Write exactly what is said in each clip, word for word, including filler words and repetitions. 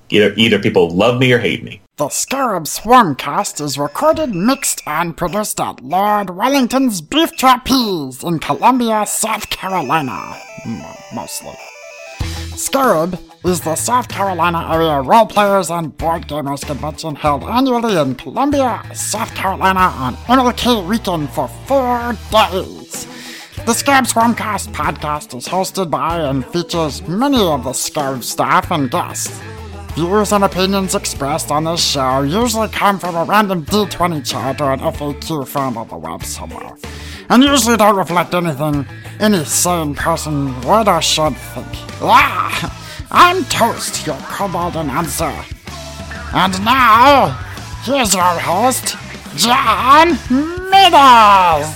either, either people love me or hate me. The Scarab Swarmcast is recorded, mixed, and produced at Lord Wellington's Beef Trapeze in Columbia, South Carolina. M- mostly. Scarab is the South Carolina area role players and board gamers convention held annually in Columbia, South Carolina on M L K weekend for four days. The Scarab Swarmcast podcast is hosted by and features many of the Scarab staff and guests. Views and opinions expressed on this show usually come from a random D twenty chart or an F A Q found on the web somewhere, and usually don't reflect anything any sane person would or should think. Ah! I'm Toast, your kobold announcer. And now, here's your host, John Middles!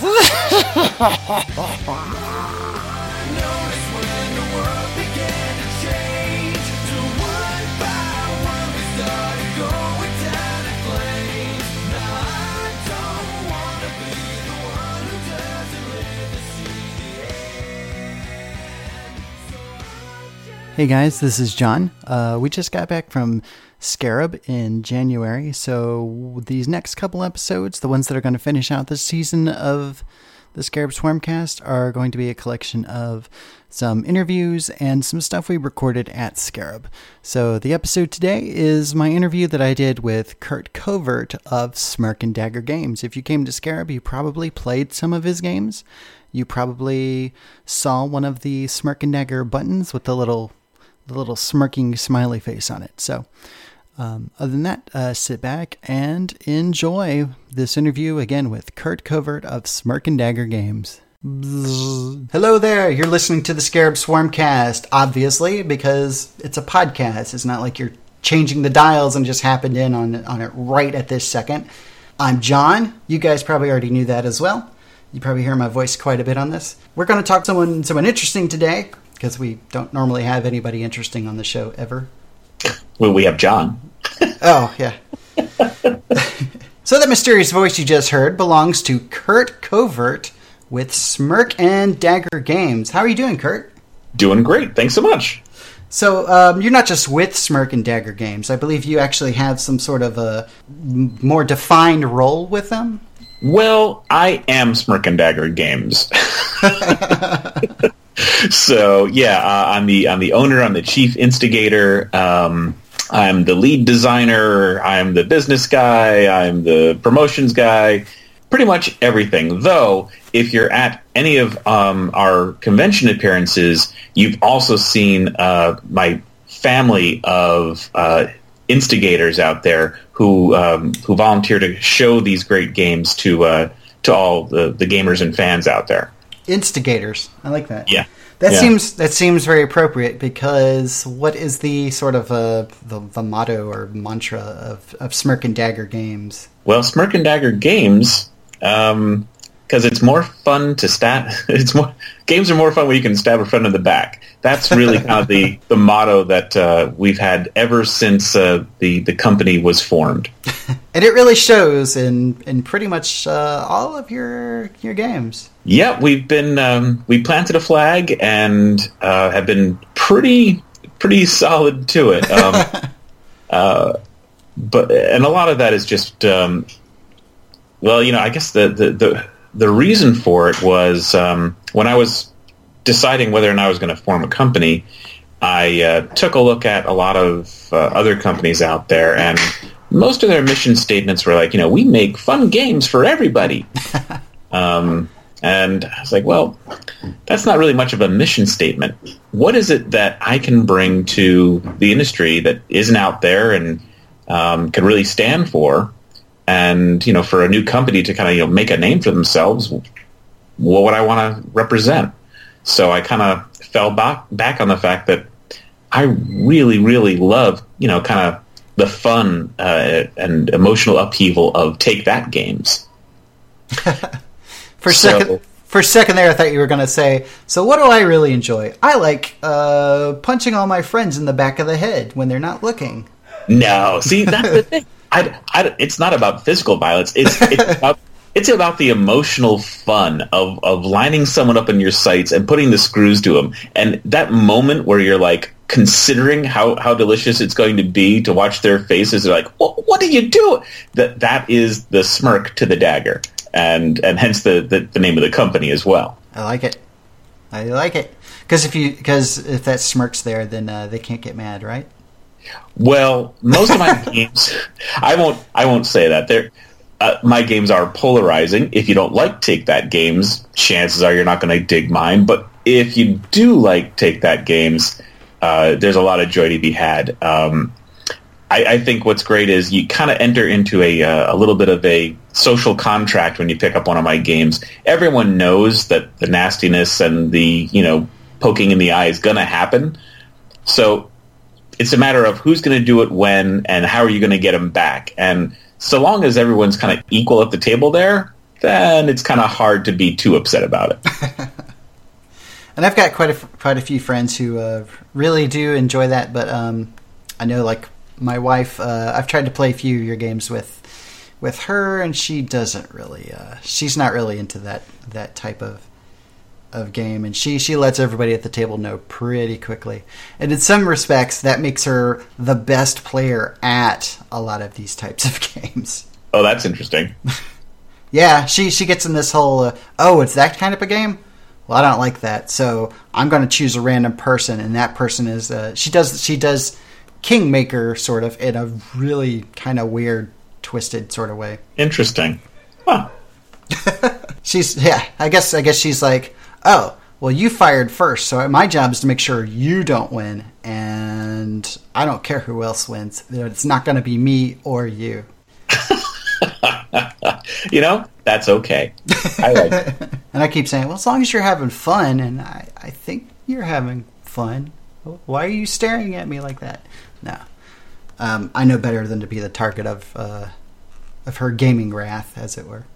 Hey guys, this is John. Uh, we just got back from Scarab in January, so these next couple episodes, the ones that are going to finish out this season of the Scarab Swarmcast, are going to be a collection of some interviews and some stuff we recorded at Scarab. So the episode today is my interview that I did with Kurt Covert of Smirk and Dagger Games. If you came to Scarab, you probably played some of his games. You probably saw one of the Smirk and Dagger buttons with the little the little smirking smiley face on it. So um, other than that, uh, sit back and enjoy this interview again with Kurt Covert of Smirk and Dagger Games. Bzz. Hello there, you're listening to the Scarab Swarmcast, obviously, because it's a podcast. It's not like you're changing the dials and just happened in on, on it right at this second. I'm John. You guys probably already knew that as well. You probably hear my voice quite a bit on this. We're going to talk to someone, someone interesting today, because we don't normally have anybody interesting on the show ever. Well, we have John. Oh, yeah. So that mysterious voice you just heard belongs to Kurt Covert with Smirk and Dagger Games. How are you doing, Kurt? Doing great. Thanks so much. So um, you're not just with Smirk and Dagger Games. I believe you actually have some sort of a more defined role with them. Well, I am Smirk and Dagger Games. So yeah, uh, I'm the I'm the owner. I'm the chief instigator. Um, I'm the lead designer. I'm the business guy. I'm the promotions guy. Pretty much everything. Though, if you're at any of um, our convention appearances, you've also seen uh, my family of uh, instigators out there who um, who volunteer to show these great games to uh, to all the, the gamers and fans out there. Instigators. I like that. Yeah. That yeah. seems that seems very appropriate, because what is the sort of uh, the, the motto or mantra of, of Smirk and Dagger Games? Well, Smirk and Dagger Games, um, because it's more fun to stab. It's more games are more fun when you can stab a friend in the back. That's really kind of the, the motto that uh, we've had ever since uh, the the company was formed. And it really shows in in pretty much uh, all of your your games. Yeah, we've been um, we planted a flag and uh, have been pretty pretty solid to it. Um, uh, but and a lot of that is just um, well, you know, I guess the the the, the reason for it was um, when I was deciding whether or not I was going to form a company, I uh, took a look at a lot of uh, other companies out there, and most of their mission statements were like, you know, we make fun games for everybody. um, and I was like, well, that's not really much of a mission statement. What is it that I can bring to the industry that isn't out there and um, can really stand for? And, you know, for a new company to kind of, you know, make a name for themselves, what would I want to represent? So I kind of fell back, back on the fact that I really, really love, you know, kind of the fun uh, and emotional upheaval of Take That games. for a so, second, for a second there, I thought you were going to say, so what do I really enjoy? I like uh, punching all my friends in the back of the head when they're not looking. No, see, that's the thing. I, I, it's not about physical violence. It's, it's about it's about the emotional fun of, of lining someone up in your sights and putting the screws to them. And that moment where you're like, considering how, how delicious it's going to be to watch their faces. They're like, well, what do you do? That that is the smirk to the dagger, and and hence the, the, the name of the company as well. I like it. I like it because if you because if that smirk's there, then uh, they can't get mad, right? Well, most of my games, I won't I won't say that. They're, uh, my games are polarizing. If you don't like Take That games, chances are you're not going to dig mine. But if you do like Take That games, uh, there's a lot of joy to be had. Um, I, I think what's great is you kind of enter into a, uh, a little bit of a social contract when you pick up one of my games. Everyone knows that the nastiness and the, you know, poking in the eye is going to happen. So it's a matter of who's going to do it when and how are you going to get them back. And so long as everyone's kind of equal at the table there, then it's kind of hard to be too upset about it. And I've got quite a quite a few friends who uh, really do enjoy that, but um, I know, like my wife, uh, I've tried to play a few of your games with with her, and she doesn't really. Uh, she's not really into that that type of of game, and she she lets everybody at the table know pretty quickly. And in some respects, that makes her the best player at a lot of these types of games. Oh, that's interesting. Yeah, she she gets in this whole uh, oh, it's that kind of a game. Well, I don't like that, so I'm going to choose a random person, and that person is uh, she does she does Kingmaker sort of in a really kind of weird, twisted sort of way. Interesting. Huh. She's yeah, I guess I guess she's like, oh, well, you fired first, so my job is to make sure you don't win, and I don't care who else wins. It's not going to be me or you. You know, that's okay. I like it. And I keep saying, well, as long as you're having fun, and I, I think you're having fun. Why are you staring at me like that? No. Um, I know better than to be the target of uh, of her gaming wrath, as it were.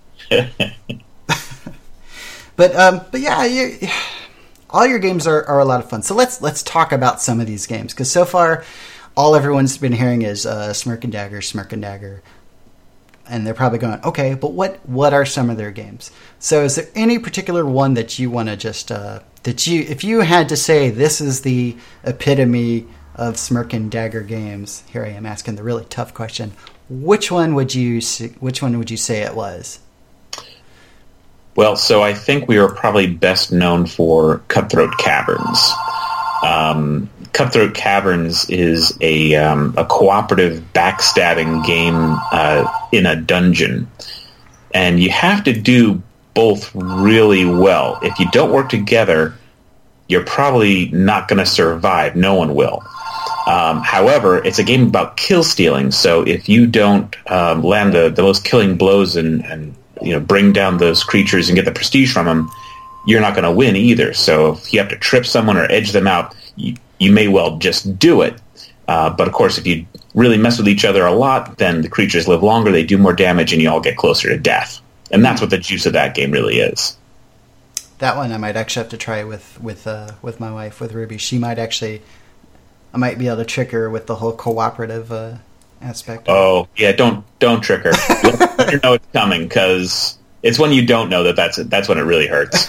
but um, but yeah, you, all your games are, are a lot of fun. So let's let's talk about some of these games, because so far, all everyone's been hearing is uh, Smirk and Dagger, Smirk and Dagger. And they're probably going, okay, but what, what are some of their games? So is there any particular one that you want to just, uh, that you, if you had to say this is the epitome of Smirk and Dagger games, here I am asking the really tough question, which one would you, which one would you say it was? Well, so I think we are probably best known for Cutthroat Caverns. Um, Cutthroat Caverns is a um, a cooperative backstabbing game uh, in a dungeon, and you have to do both really well. If you don't work together, you're probably not going to survive. No one will. Um, however, it's a game about kill stealing, so if you don't um, land the, the most killing blows and, and you know bring down those creatures and get the prestige from them, you're not going to win either. So if you have to trip someone or edge them out, you, you may well just do it. Uh, but of course, if you really mess with each other a lot, then the creatures live longer, they do more damage, and you all get closer to death. And that's what the juice of that game really is. That one I might actually have to try with with uh, with my wife, with Ruby. She might actually, I might be able to trick her with the whole cooperative uh, aspect. Oh, yeah, don't don't trick her. Let her know it's coming, because it's when you don't know that that's, that's when it really hurts.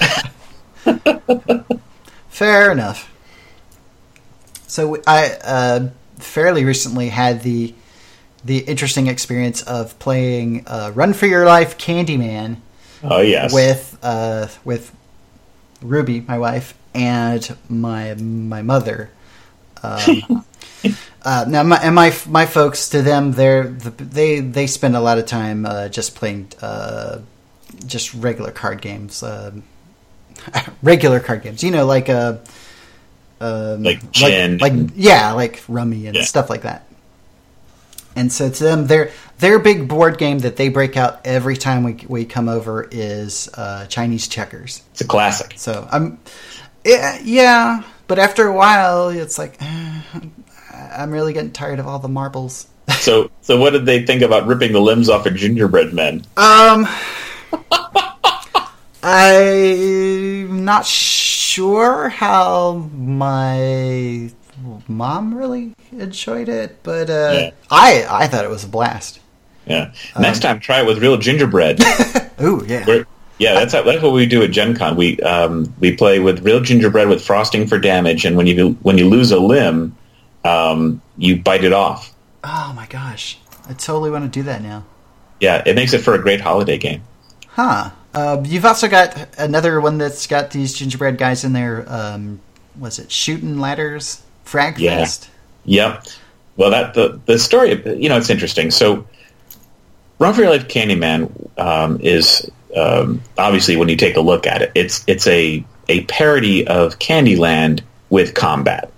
Fair enough. So I uh, fairly recently had the the interesting experience of playing uh, Run for Your Life Candyman. Oh yes, with uh, with Ruby, my wife, and my my mother. Um, uh, now, my, and my my folks, to them, they're they they spend a lot of time uh, just playing uh, just regular card games, uh, regular card games. You know, like a. Uh, Um, like gin, like, like yeah, like rummy and yeah. stuff like that. And so to them, their their big board game that they break out every time we we come over is uh, Chinese checkers. It's a classic. So I'm, yeah, yeah, but after a while, it's like eh, I'm really getting tired of all the marbles. So, so what did they think about ripping the limbs off of gingerbread men? Um, I'm not sure how my mom really enjoyed it, but uh, yeah. I I thought it was a blast. Yeah. Next um, time, try it with real gingerbread. Ooh, yeah. We're Yeah, that's how, that's what we do at Gen Con. We um, we play with real gingerbread with frosting for damage, and when you when you lose a limb, um, you bite it off. Oh my gosh, I totally want to do that now. Yeah, it makes it for a great holiday game. Huh. Uh, you've also got another one that's got these gingerbread guys in there. Um, was it Shooting Ladders? Frag Yeah. Fest? Yep. Well, that the the story, you know, it's interesting. So, Run for Your Life Candyman um, is um, obviously, when you take a look at it, it's it's a a parody of Candyland with combat.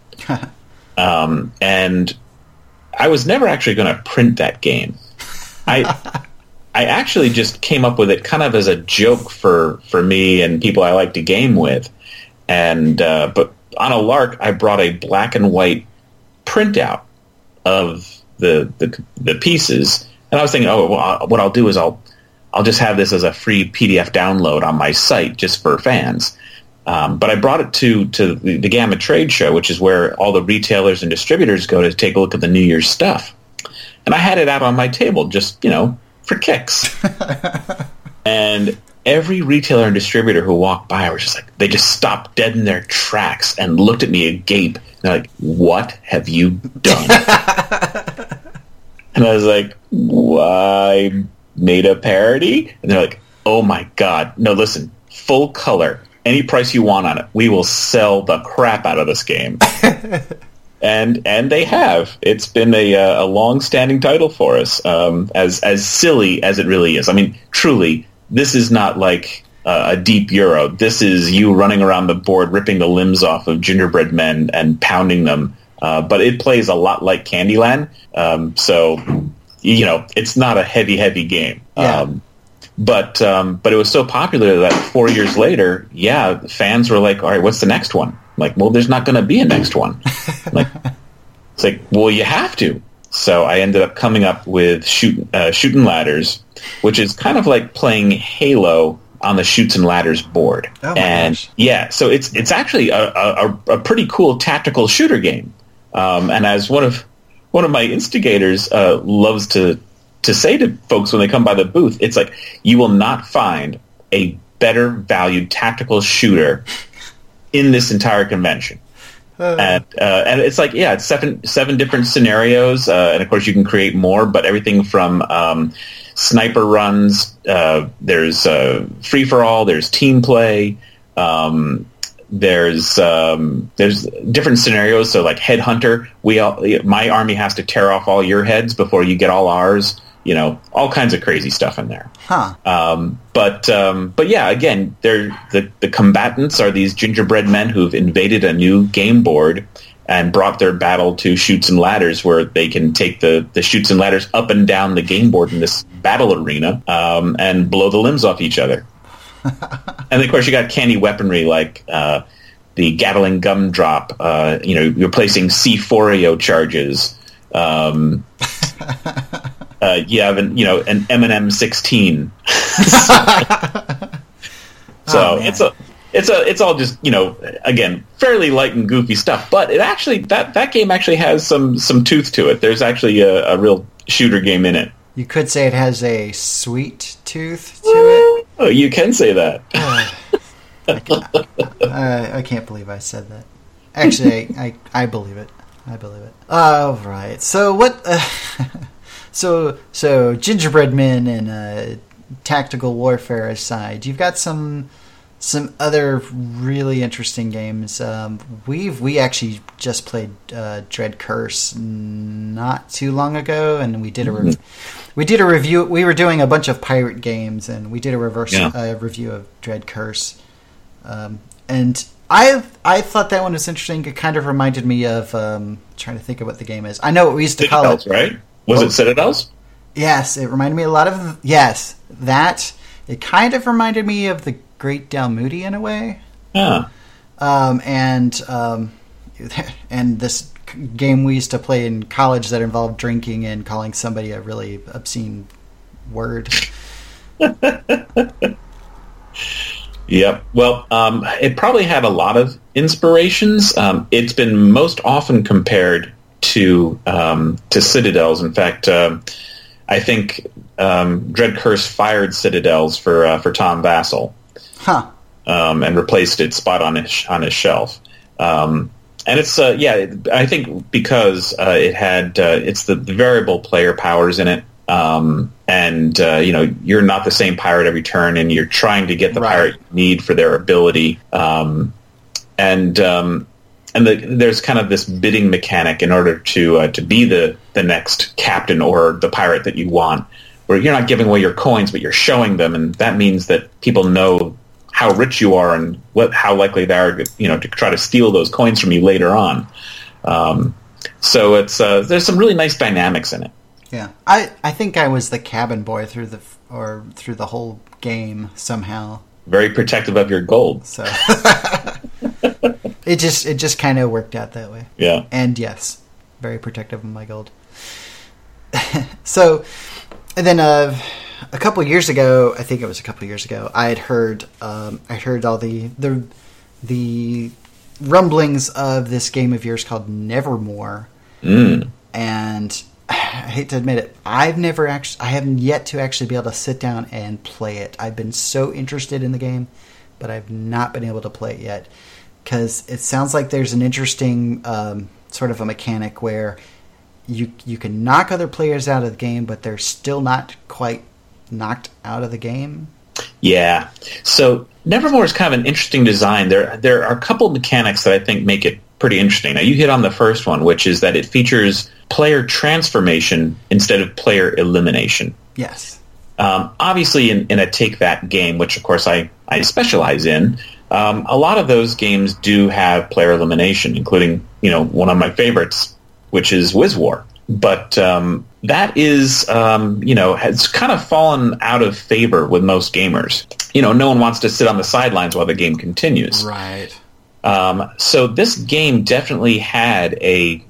um, and I was never actually going to print that game. I I actually just came up with it kind of as a joke for, for me and people I like to game with. And uh, but on a lark, I brought a black and white printout of the the, the pieces, and I was thinking, oh, well, what I'll do is I'll I'll just have this as a free P D F download on my site just for fans. Um, but I brought it to to the, the Gamma Trade Show, which is where all the retailers and distributors go to take a look at the New Year's stuff. And I had it out on my table, just, you know, for kicks. And every retailer and distributor who walked by was just like, they just stopped dead in their tracks and looked at me agape. And they're like, what have you done? And I was like, well, I made a parody? And they're like, oh my God. No, listen, full color. Any price you want on it. We will sell the crap out of this game. And and they have. It's been a a long-standing title for us, um, as as silly as it really is. I mean, truly, this is not like uh, a deep Euro. This is you running around the board, ripping the limbs off of gingerbread men and pounding them. Uh, but it plays a lot like Candyland. Um, so, you know, it's not a heavy, heavy game. Yeah. Um, but um, but it was so popular that four years later, yeah, fans were like, all right, what's the next one? Like, well, there's not going to be a next one. Like, it's like, well, you have to. So I ended up coming up with shoot, uh, Shooting Ladders, which is kind of like playing Halo on the Shoots and Ladders board. Oh my and gosh. yeah, so it's it's actually a, a, a pretty cool tactical shooter game. Um, and as one of one of my instigators uh, loves to to say to folks when they come by the booth, it's like, you will not find a better valued tactical shooter in this entire convention. Uh, and uh, and it's like, yeah, it's seven seven different scenarios, uh, and of course you can create more, but everything from um, sniper runs, uh, there's uh, free-for-all, there's team play, um, there's um, there's different scenarios, so like Headhunter, we all, my army has to tear off all your heads before you get all ours. You know, all kinds of crazy stuff in there. Huh. Um, but um, but yeah, again, they're the the combatants are these gingerbread men who've invaded a new game board and brought their battle to Shoots and Ladders, where they can take the the Shoots and Ladders up and down the game board in this battle arena um, and blow the limbs off each other. And of course, you got candy weaponry like uh, the Gatling Gumdrop. Uh, you know, you're placing C four A O charges. Um, Uh, you have an, you know, an M and M sixteen. so Oh, man. it's a, it's a, it's all just, you know, again, fairly light and goofy stuff. But it actually, that, that game actually has some, some tooth to it. There's actually a, a real shooter game in it. You could say it has a sweet tooth to it. Oh, you can say that. I, can't, I, I can't believe I said that. Actually, I, I, I believe it. I believe it. All right. So what? Uh, so so gingerbread men and uh, tactical warfare aside, you've got some some other really interesting games. Um, we've we actually just played uh, Dread Curse not too long ago, and we did a rev- we did a review. We were doing a bunch of pirate games, and we did a reverse Yeah. uh, review of Dread Curse. Um, and I I thought that one was interesting. It kind of reminded me of um, trying to think of what the game is. I know what we used to call Citadels, it. right? Was Oh. it Citadels? Yes, it reminded me a lot of yes that. It kind of reminded me of the Great Dalmuti in a way, Yeah. um, and um, and this game we used to play in college that involved drinking and calling somebody a really obscene word. Yep. Well, um, it probably had a lot of inspirations. Um, it's been most often compared to um, to Citadels. In fact, um I think um, Dread Curse fired Citadels for uh, for Tom Vassell, Huh. um, and replaced its spot on his on his shelf. Um, and it's uh, yeah, I think because uh, it had uh, it's the, the variable player powers in it, um, and uh, you know you're not the same pirate every turn, and you're trying to get the Right. pirate you need for their ability, um, and um, and the, there's kind of this bidding mechanic in order to uh, to be the the next captain or the pirate that you want, where you're not giving away your coins, but you're showing them, and that means that people know how rich you are and what how likely they are, you know, to try to steal those coins from you later on. Um, so it's uh, there's some really nice dynamics in it. Yeah, I, I think I was the cabin boy through the or through the whole game somehow. Very protective of your gold. So it just it just kind of worked out that way. Yeah. And yes, very protective of my gold. So, and then uh, a couple years ago, I think it was a couple years ago, I had heard um, I heard all the the the rumblings of this game of yours called Nevermore, Mm. and I hate to admit it, I've never actually, I haven't yet to actually be able to sit down and play it. I've been so interested in the game, but I've not been able to play it yet because it sounds like there's an interesting um, sort of a mechanic where you you can knock other players out of the game, but they're still not quite knocked out of the game. Yeah. So Nevermore is kind of an interesting design. There there are a couple of mechanics that I think make it pretty interesting. Now, you hit on the first one, which is that it features player transformation instead of player elimination. Yes. Um, obviously, in, in a take-that game, which, of course, I, I specialize in, um, a lot of those games do have player elimination, including, you know, one of my favorites, which is Wiz War. But um, that is, um, you know, has kind of fallen out of favor with most gamers. You know, no one wants to sit on the sidelines while the game continues. Right. Um, so this game definitely had a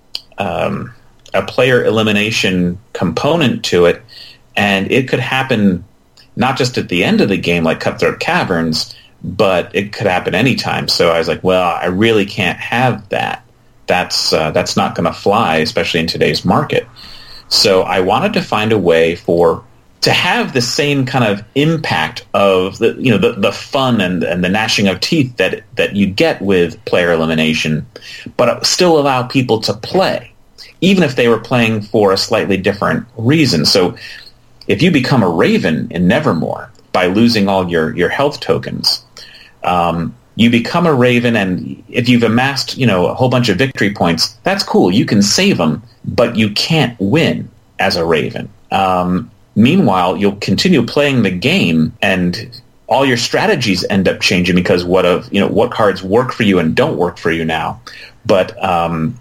um, a player elimination component to it, and it could happen not just at the end of the game like Cutthroat Caverns, but it could happen anytime. So I was like, well, I really can't have that. That's uh, that's not going to fly, especially in today's market. So I wanted to find a way for to have the same kind of impact of the you know the, the fun and, and the gnashing of teeth that that you get with player elimination, but still allow people to play, even if they were playing for a slightly different reason. So if you become a Raven in Nevermore by losing all your, your health tokens, um, you become a Raven, and if you've amassed, you know, a whole bunch of victory points, that's cool. You can save them, but you can't win as a Raven. Um, meanwhile, you'll continue playing the game, and all your strategies end up changing because what of you know what cards work for you and don't work for you now. But um,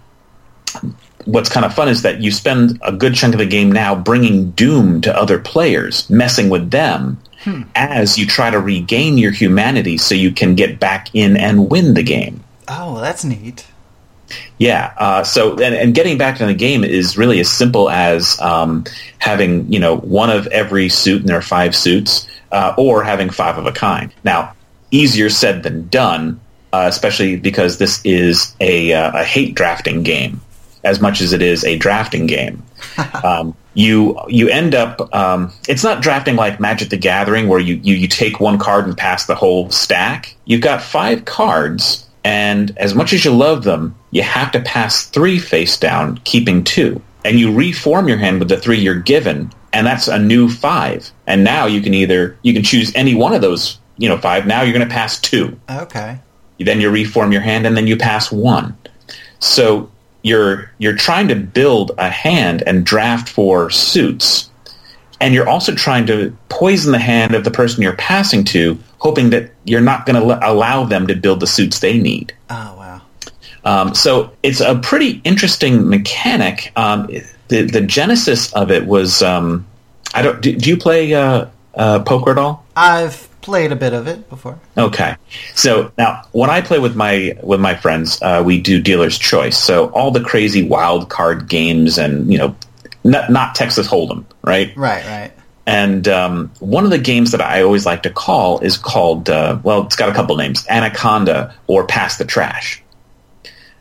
what's kind of fun is that you spend a good chunk of the game now bringing doom to other players, messing with them. Hmm. As you try to regain your humanity so you can get back in and win the game. Oh, that's neat. Yeah, uh, so and, and getting back in the game is really as simple as um, having you know one of every suit, and there are five suits, uh, or having five of a kind. Now, easier said than done, uh, especially because this is a, uh, a hate drafting game as much as it is a drafting game. um, You you end up, um, it's not drafting like Magic the Gathering where you, you, you take one card and pass the whole stack. You've got five cards, and as much as you love them, you have to pass three face down, keeping two. And you reform your hand with the three you're given, and that's a new five. And now you can either, you can choose any one of those, you know, five. Now you're going to pass two. Okay. Then you reform your hand, and then you pass one. So You're you're trying to build a hand and draft for suits, and you're also trying to poison the hand of the person you're passing to, hoping that you're not going to l- allow them to build the suits they need. Oh, wow. Um, so it's a pretty interesting mechanic. Um, the the genesis of it was um, I don't do, do you play uh, uh, poker at all? I've played a bit of it before. Okay, so now when I play with my with my friends, uh, we do dealer's choice. So all the crazy wild card games, and you know, not, not Texas Hold'em, right? Right, right. And um, one of the games that I always like to call is called uh, well, it's got a couple names: Anaconda or Pass the Trash.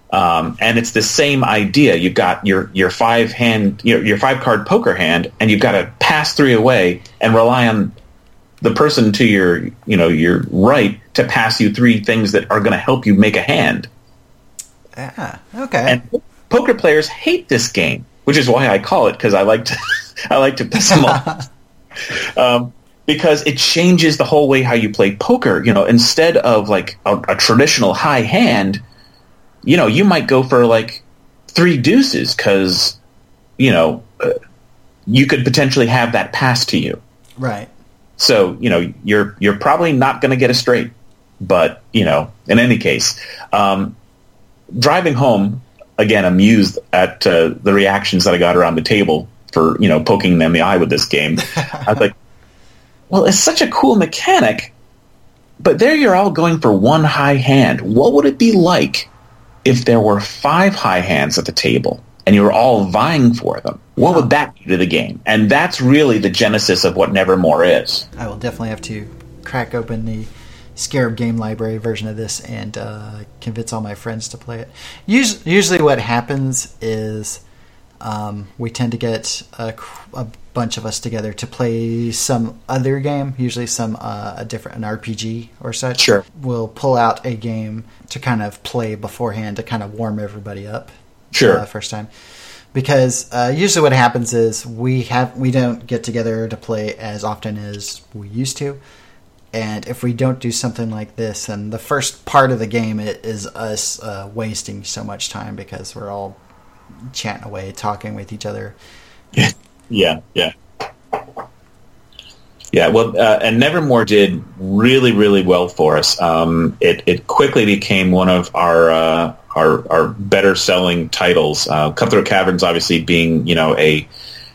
Um, and it's the same idea. You've got your, your five hand, your, your five card poker hand, and you've got to pass three away and rely on the person to your, you know, your right to pass you three things that are going to help you make a hand. Ah, okay. And poker players hate this game, which is why I call it, because I like to, I like to piss them off. Um, because it changes the whole way how you play poker. You know, instead of like a, a traditional high hand, you know, you might go for like three deuces because, you know, uh, you could potentially have that pass to you. Right. So, you know, you're you're probably not going to get a straight. But, you know, in any case, um, driving home, again, amused at uh, the reactions that I got around the table for, you know, poking them in the eye with this game. I was like, well, it's such a cool mechanic, but there you're all going for one high hand. What would it be like if there were five high hands at the table and you were all vying for them? What would that do to the game? And that's really the genesis of what Nevermore is. I will definitely have to crack open the Scarab Game Library version of this and uh, convince all my friends to play it. Usually, usually what happens is um, we tend to get a, a bunch of us together to play some other game, usually some uh, a different an R P G or such. Sure. We'll pull out a game to kind of play beforehand to kind of warm everybody up. Sure. Uh, first time. Because uh, usually what happens is we have we don't get together to play as often as we used to. And if we don't do something like this, then the first part of the game it is us uh, wasting so much time because we're all chatting away, talking with each other. Yeah, yeah. Yeah, well, uh, and Nevermore did really, really well for us. Um, it, it quickly became one of our uh, our, our better selling titles. Uh, Cutthroat Caverns, obviously, being you know a you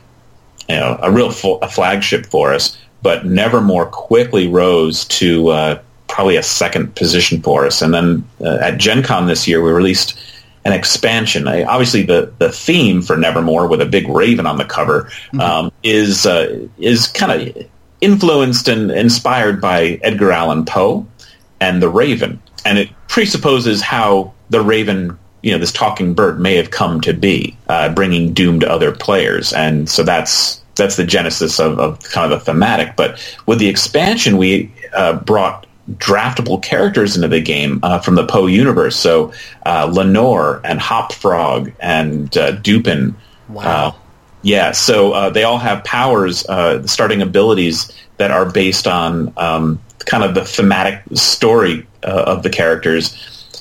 know a real full, a flagship for us, but Nevermore quickly rose to uh, probably a second position for us. And then uh, at Gen Con this year, we released an expansion. I, obviously, the, the theme for Nevermore, with a big raven on the cover, mm-hmm. um, is uh, is kind of influenced and inspired by Edgar Allan Poe and the Raven, and it presupposes how the Raven, you know, this talking bird, may have come to be, uh, bringing doom to other players, and so that's that's the genesis of, of kind of the thematic. But with the expansion, we uh, brought draftable characters into the game uh, from the Poe universe. So uh, Lenore and Hop Frog and uh, Dupin. Wow. Uh, yeah, so uh, they all have powers, uh, starting abilities that are based on um, kind of the thematic story uh, of the characters,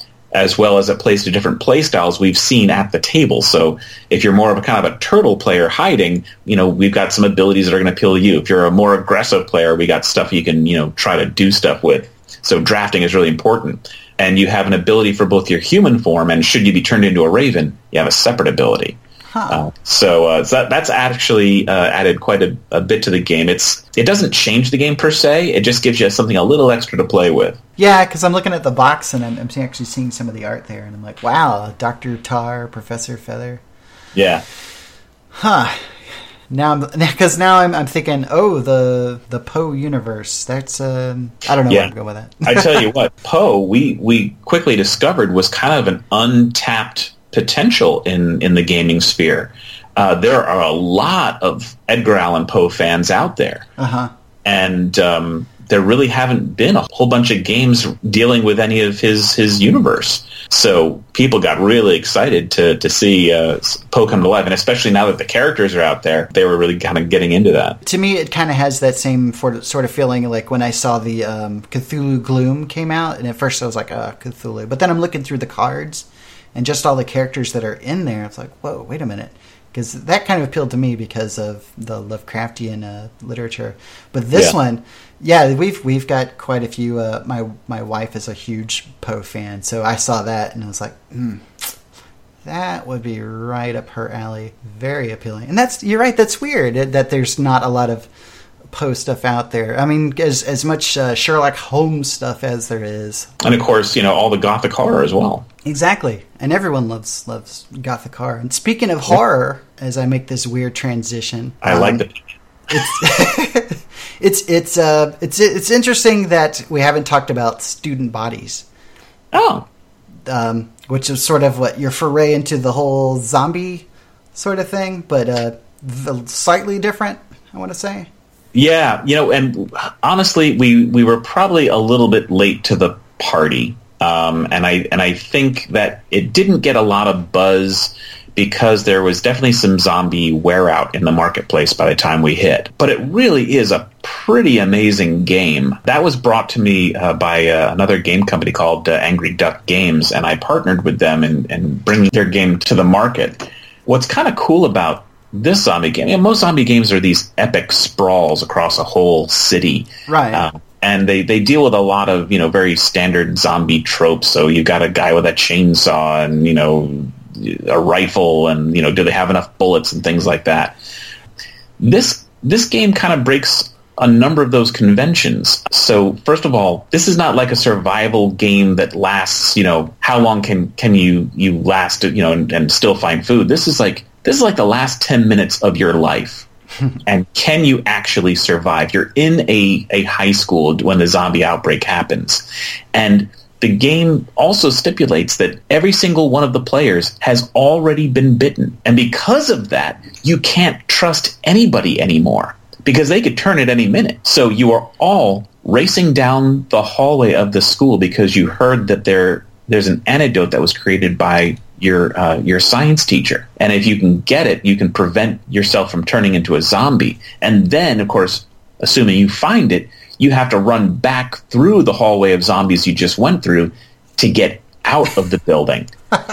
as well as it plays to different play styles we've seen at the table. So if you're more of a kind of a turtle player hiding, you know, we've got some abilities that are going to appeal to you. If you're a more aggressive player, we got stuff you can, you know, try to do stuff with. So drafting is really important. And you have an ability for both your human form, and should you be turned into a raven, you have a separate ability. Huh. Uh, so, uh, so that, that's actually uh, added quite a, a bit to the game. It's it doesn't change the game per se. It just gives you something a little extra to play with. Yeah, because I'm looking at the box and I'm, I'm actually seeing some of the art there, and I'm like, wow, Doctor Tar, Professor Feather. Yeah. Huh. Now, because now I'm I'm thinking, oh, the the Poe universe. That's um, I don't know yeah. where I'm going with that. I tell you what, Poe, we we quickly discovered was kind of an untapped potential in, in the gaming sphere. Uh, there are a lot of Edgar Allan Poe fans out there. Uh-huh. And um, there really haven't been a whole bunch of games dealing with any of his, his universe. So people got really excited to, to see uh, Poe come to life. And especially now that the characters are out there, they were really kind of getting into that. To me, it kind of has that same sort of feeling like when I saw the um, Cthulhu Gloom came out. And at first I was like, oh, Cthulhu. But then I'm looking through the cards and just all the characters that are in there. It's like, whoa, wait a minute. Because that kind of appealed to me because of the Lovecraftian uh, literature. But this yeah. one, yeah, we've we've got quite a few. Uh, my my wife is a huge Poe fan, so I saw that and I was like, hmm, that would be right up her alley. Very appealing. And that's you're right. That's weird that there's not a lot of Poe stuff out there. I mean, as as much uh, Sherlock Holmes stuff as there is, and of course, you know, all the Gothic horror as well. Exactly, and everyone loves loves Gothic horror. And speaking of horror, as I make this weird transition, I um, like that. It's it's it's uh it's it's interesting that we haven't talked about student bodies. Oh, um, which is sort of what your foray into the whole zombie sort of thing, but uh, slightly different, I want to say. Yeah, you know, and honestly, we, we were probably a little bit late to the party, um, and I and I think that it didn't get a lot of buzz because there was definitely some zombie wear out in the marketplace by the time we hit. But it really is a pretty amazing game. That was brought to me uh, by uh, another game company called uh, Angry Duck Games, and I partnered with them in, in bringing their game to the market. What's kind of cool about this zombie game, you know, most zombie games are these epic sprawls across a whole city. Right. Uh, and they, they deal with a lot of, you know, very standard zombie tropes. So you've got a guy with a chainsaw and, you know, a rifle and, you know, do they have enough bullets and things like that. This this game kind of breaks a number of those conventions. So first of all, this is not like a survival game that lasts, you know, how long can, can you, you last, you know, and, and still find food. This is like This is like the last ten minutes of your life. And can you actually survive? You're in a, a high school when the zombie outbreak happens. And the game also stipulates that every single one of the players has already been bitten. And because of that, you can't trust anybody anymore because they could turn at any minute. So you are all racing down the hallway of the school because you heard that there there's an antidote that was created by your uh, your science teacher. And if you can get it, you can prevent yourself from turning into a zombie. And then, of course, assuming you find it, you have to run back through the hallway of zombies you just went through to get out of the building.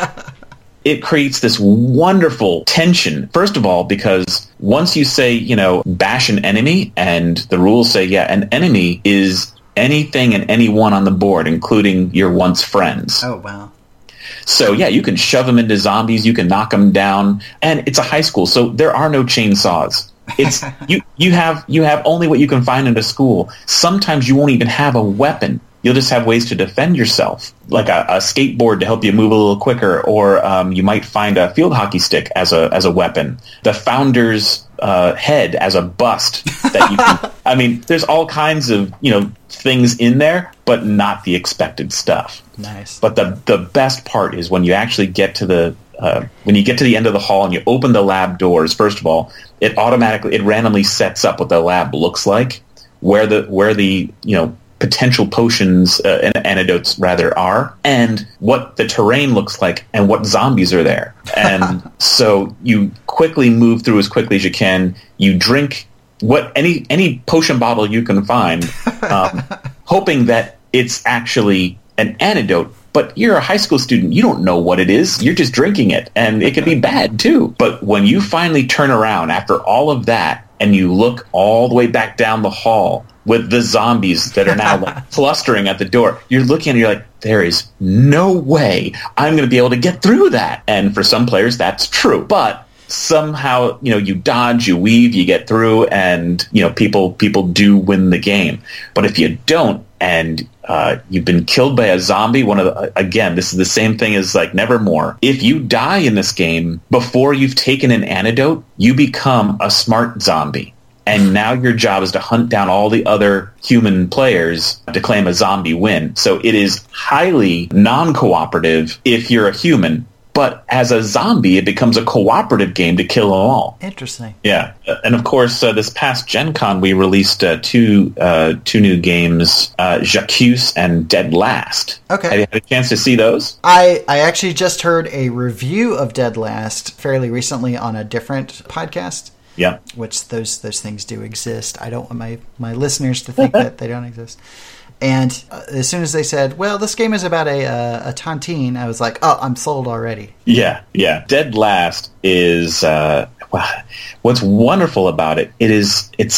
It creates this wonderful tension, first of all, because once you say, you know, bash an enemy, and the rules say, yeah, an enemy is anything and anyone on the board, including your once friends. Oh, wow. So, yeah, you can shove them into zombies, you can knock them down, and it's a high school, so there are no chainsaws. It's you. You have you have only what you can find in a school. Sometimes you won't even have a weapon. You'll just have ways to defend yourself, like a, a skateboard to help you move a little quicker, or um, you might find a field hockey stick as a as a weapon. The founder's uh, head as a bust that you can. I mean, there's all kinds of you know things in there, but not the expected stuff. Nice. But the the best part is when you actually get to the uh, when you get to the end of the hall and you open the lab doors. First of all, it automatically it randomly sets up what the lab looks like, where the where the you know. potential potions uh, and antidotes rather are, and what the terrain looks like and what zombies are there. And so you quickly move through as quickly as you can. You drink what any any potion bottle you can find, um, hoping that it's actually an antidote. But you're a high school student. You don't know what it is. You're just drinking it, and it could be bad too. But when you finally turn around after all of that and you look all the way back down the hall with the zombies that are now like clustering at the door, you're looking and you're like, there is no way I'm going to be able to get through that. And for some players, that's true. But somehow, you know, you dodge, you weave, you get through, and, you know, people people do win the game. But if you don't, and uh, you've been killed by a zombie, one of the, again, this is the same thing as like Nevermore. If you die in this game before you've taken an antidote, you become a smart zombie. And now your job is to hunt down all the other human players to claim a zombie win. So it is highly non-cooperative if you're a human. But as a zombie, it becomes a cooperative game to kill them all. Interesting. Yeah. And of course, uh, this past Gen Con, we released uh, two uh, two new games, uh, J'Accuse and Dead Last. Okay. Have you had a chance to see those? I, I actually just heard a review of Dead Last fairly recently on a different podcast. Yeah. Which those those things do exist. I don't want my, my listeners to think that they don't exist. And uh, as soon as they said, well, this game is about a uh, a tontine, I was like, oh, I'm sold already. Yeah, yeah. Dead Last is, uh, wow. What's wonderful about it, it is, it's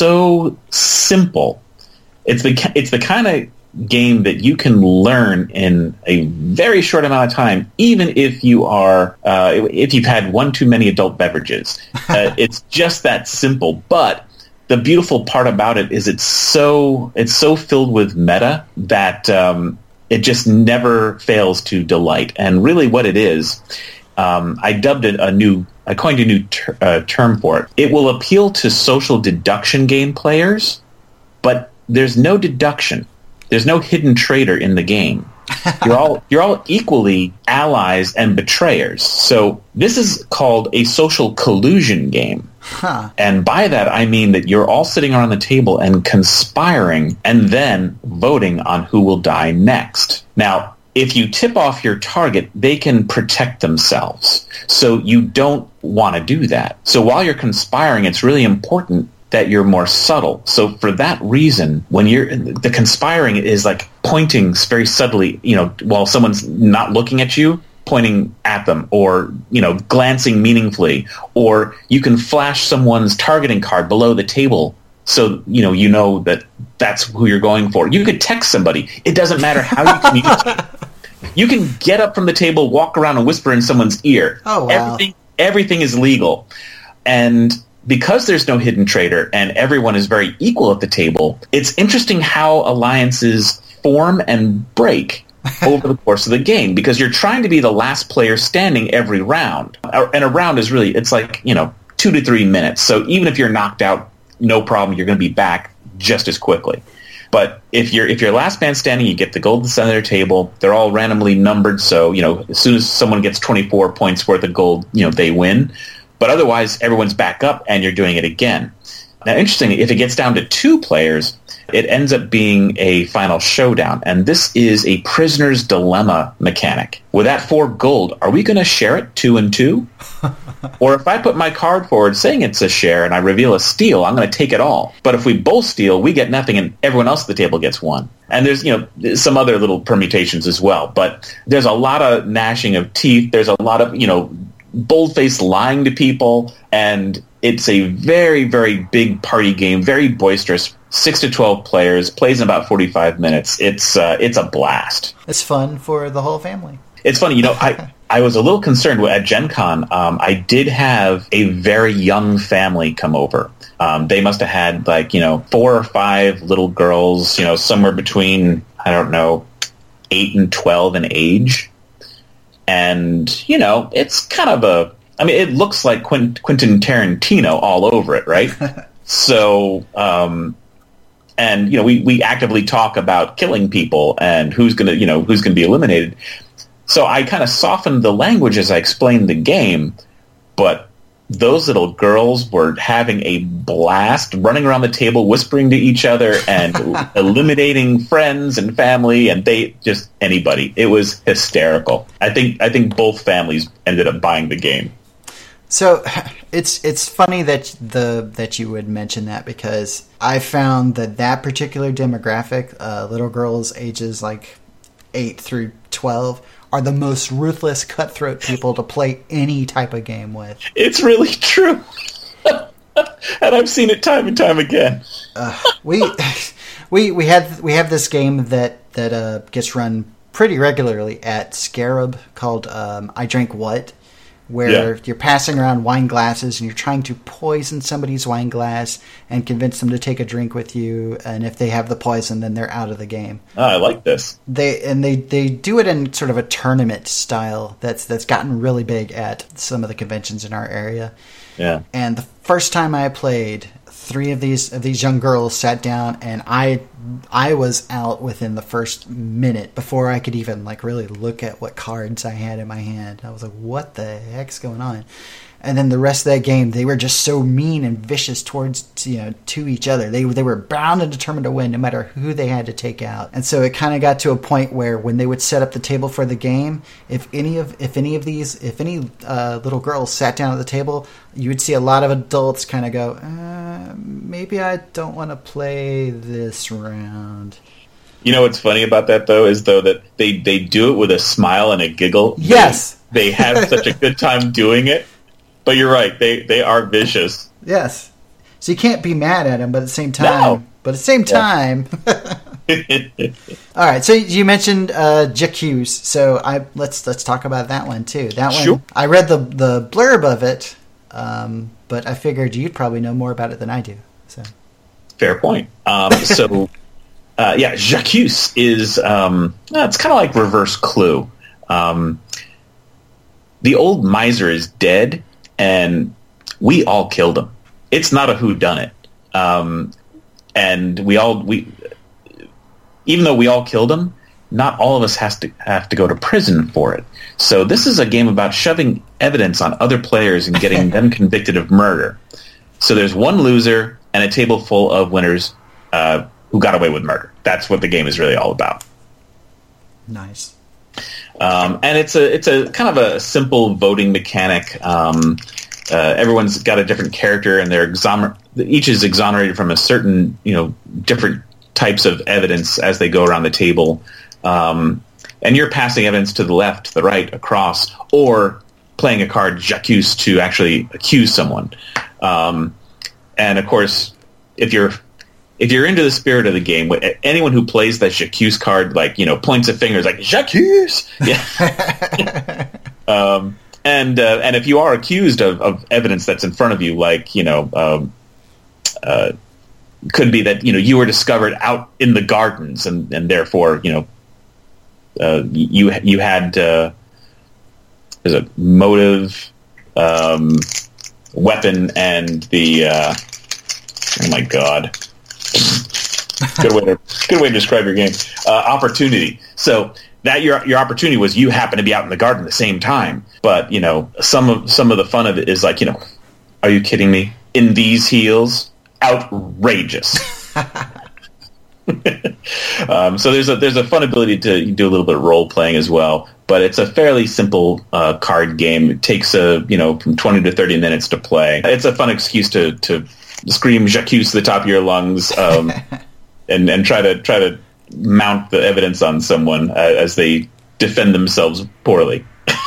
so simple. It's the, it's the kind of game that you can learn in a very short amount of time, even if you are, uh, if you've had one too many adult beverages. Uh, it's just that simple, but the beautiful part about it is it's so it's so filled with meta that um, it just never fails to delight. And really, what it is, um, I dubbed it a new, I coined a new ter- uh, term for it. It will appeal to social deduction game players, but there's no deduction. There's no hidden traitor in the game. You're all you're all equally allies and betrayers. So this is called a social collusion game. Huh. And by that, I mean that you're all sitting around the table and conspiring and then voting on who will die next. Now, if you tip off your target, they can protect themselves. So you don't want to do that. So while you're conspiring, it's really important that you're more subtle. So for that reason, when you're the conspiring is like pointing very subtly, you know, while someone's not looking at you, pointing at them, or, you know, glancing meaningfully, or you can flash someone's targeting card below the table. So, you know, you know that that's who you're going for. You could text somebody. It doesn't matter how you communicate. You can get up from the table, walk around and whisper in someone's ear. Oh, wow. Everything, everything is legal. And because there's no hidden traitor and everyone is very equal at the table, it's interesting how alliances form and break over the course of the game, because you're trying to be the last player standing every round. And a round is really, it's like, you know, two to three minutes. So even if you're knocked out, no problem, you're going to be back just as quickly. But if you're if you're last man standing, you get the gold at the center of their table. They're all randomly numbered, so, you know, as soon as someone gets twenty-four points worth of gold, you know, they win. But otherwise, everyone's back up, and you're doing it again. Now, interestingly, if it gets down to two players, it ends up being a final showdown. And this is a prisoner's dilemma mechanic. With that four gold, are we going to share it two and two? Or if I put my card forward saying it's a share and I reveal a steal, I'm going to take it all. But if we both steal, we get nothing and everyone else at the table gets one. And there's, you know, some other little permutations as well. But there's a lot of gnashing of teeth. There's a lot of, you know, bold-faced lying to people. And it's a very, very big party game, very boisterous. Six to twelve players, plays in about forty-five minutes. It's uh, it's a blast. It's fun for the whole family. It's funny, you know, I, I was a little concerned at Gen Con. Um, I did have a very young family come over. Um, they must have had, like, you know, four or five little girls, you know, somewhere between, I don't know, eight and twelve in age. And, you know, it's kind of a, I mean, it looks like Quint, Quentin Tarantino all over it, right? So, um, and, you know, we, we actively talk about killing people and who's going to, you know, who's going to be eliminated. So I kind of softened the language as I explained the game, but those little girls were having a blast, running around the table, whispering to each other and eliminating friends and family, and they just anybody. It was hysterical. I think I think both families ended up buying the game. So it's it's funny that the that you would mention that, because I found that that particular demographic, uh, little girls ages like eight through twelve, are the most ruthless, cutthroat people to play any type of game with. It's really true. And I've seen it time and time again. uh, we we we had we have this game that that uh, gets run pretty regularly at Scarab called um, I Drink What, where yeah. you're passing around wine glasses and you're trying to poison somebody's wine glass and convince them to take a drink with you. And if they have the poison, then they're out of the game. Oh, I like this. They and they, they do it in sort of a tournament style that's that's gotten really big at some of the conventions in our area. Yeah. And the first time I played, three of these of these young girls sat down, and I I was out within the first minute before I could even like really look at what cards I had in my hand. I was like, "What the heck's going on?" And then the rest of that game, they were just so mean and vicious towards, you know, to each other. They they were bound and determined to win, no matter who they had to take out. And so it kind of got to a point where when they would set up the table for the game, if any of if any of these if any uh, little girls sat down at the table, you would see a lot of adults kind of go, uh, maybe I don't want to play this round. You know what's funny about that, though, is though that they, they do it with a smile and a giggle. Yes, they, they have such a good time doing it. But you're right; they they are vicious. Yes, so you can't be mad at them, but at the same time, no. but at the same time. All right, so you mentioned uh, J'accuse, so I let's let's talk about that one too. That one, sure. I read the the blurb of it, um, but I figured you'd probably know more about it than I do. So, fair point. Um, so, uh, yeah, J'accuse is um, it's kind of like reverse Clue. Um, the old miser is dead. And we all killed him. It's not a whodunit. Um, and we all, we, even though we all killed him, not all of us has to have to go to prison for it. So this is a game about shoving evidence on other players and getting them convicted of murder. So there's one loser and a table full of winners uh, who got away with murder. That's what the game is really all about. Nice. Um, and it's a it's a kind of a simple voting mechanic. Um, uh, everyone's got a different character, and they're exoner- each is exonerated from a certain, you know, different types of evidence as they go around the table. Um, and you're passing evidence to the left, to the right, across, or playing a card j'accuse to actually accuse someone. Um, and of course, if you're if you're into the spirit of the game, anyone who plays that j'accuse card, like, you know, points a finger, is like j'accuse, yeah. um, and uh, and if you are accused of, of evidence that's in front of you, like, you know, um, uh, could be that, you know, you were discovered out in the gardens, and, and therefore, you know, uh, you you had uh, there's a motive, um, weapon, and the uh, oh my god. good way to good way to describe your game. Uh, opportunity. So that your your opportunity was you happen to be out in the garden at the same time. But, you know, some of some of the fun of it is like, you know, are you kidding me? In these heels, outrageous. um, so there's a there's a fun ability to do a little bit of role playing as well. But it's a fairly simple uh, card game. It takes a you know from twenty to thirty minutes to play. It's a fun excuse to to scream j'accuse to the top of your lungs, um, and and try to try to mount the evidence on someone uh, as they defend themselves poorly.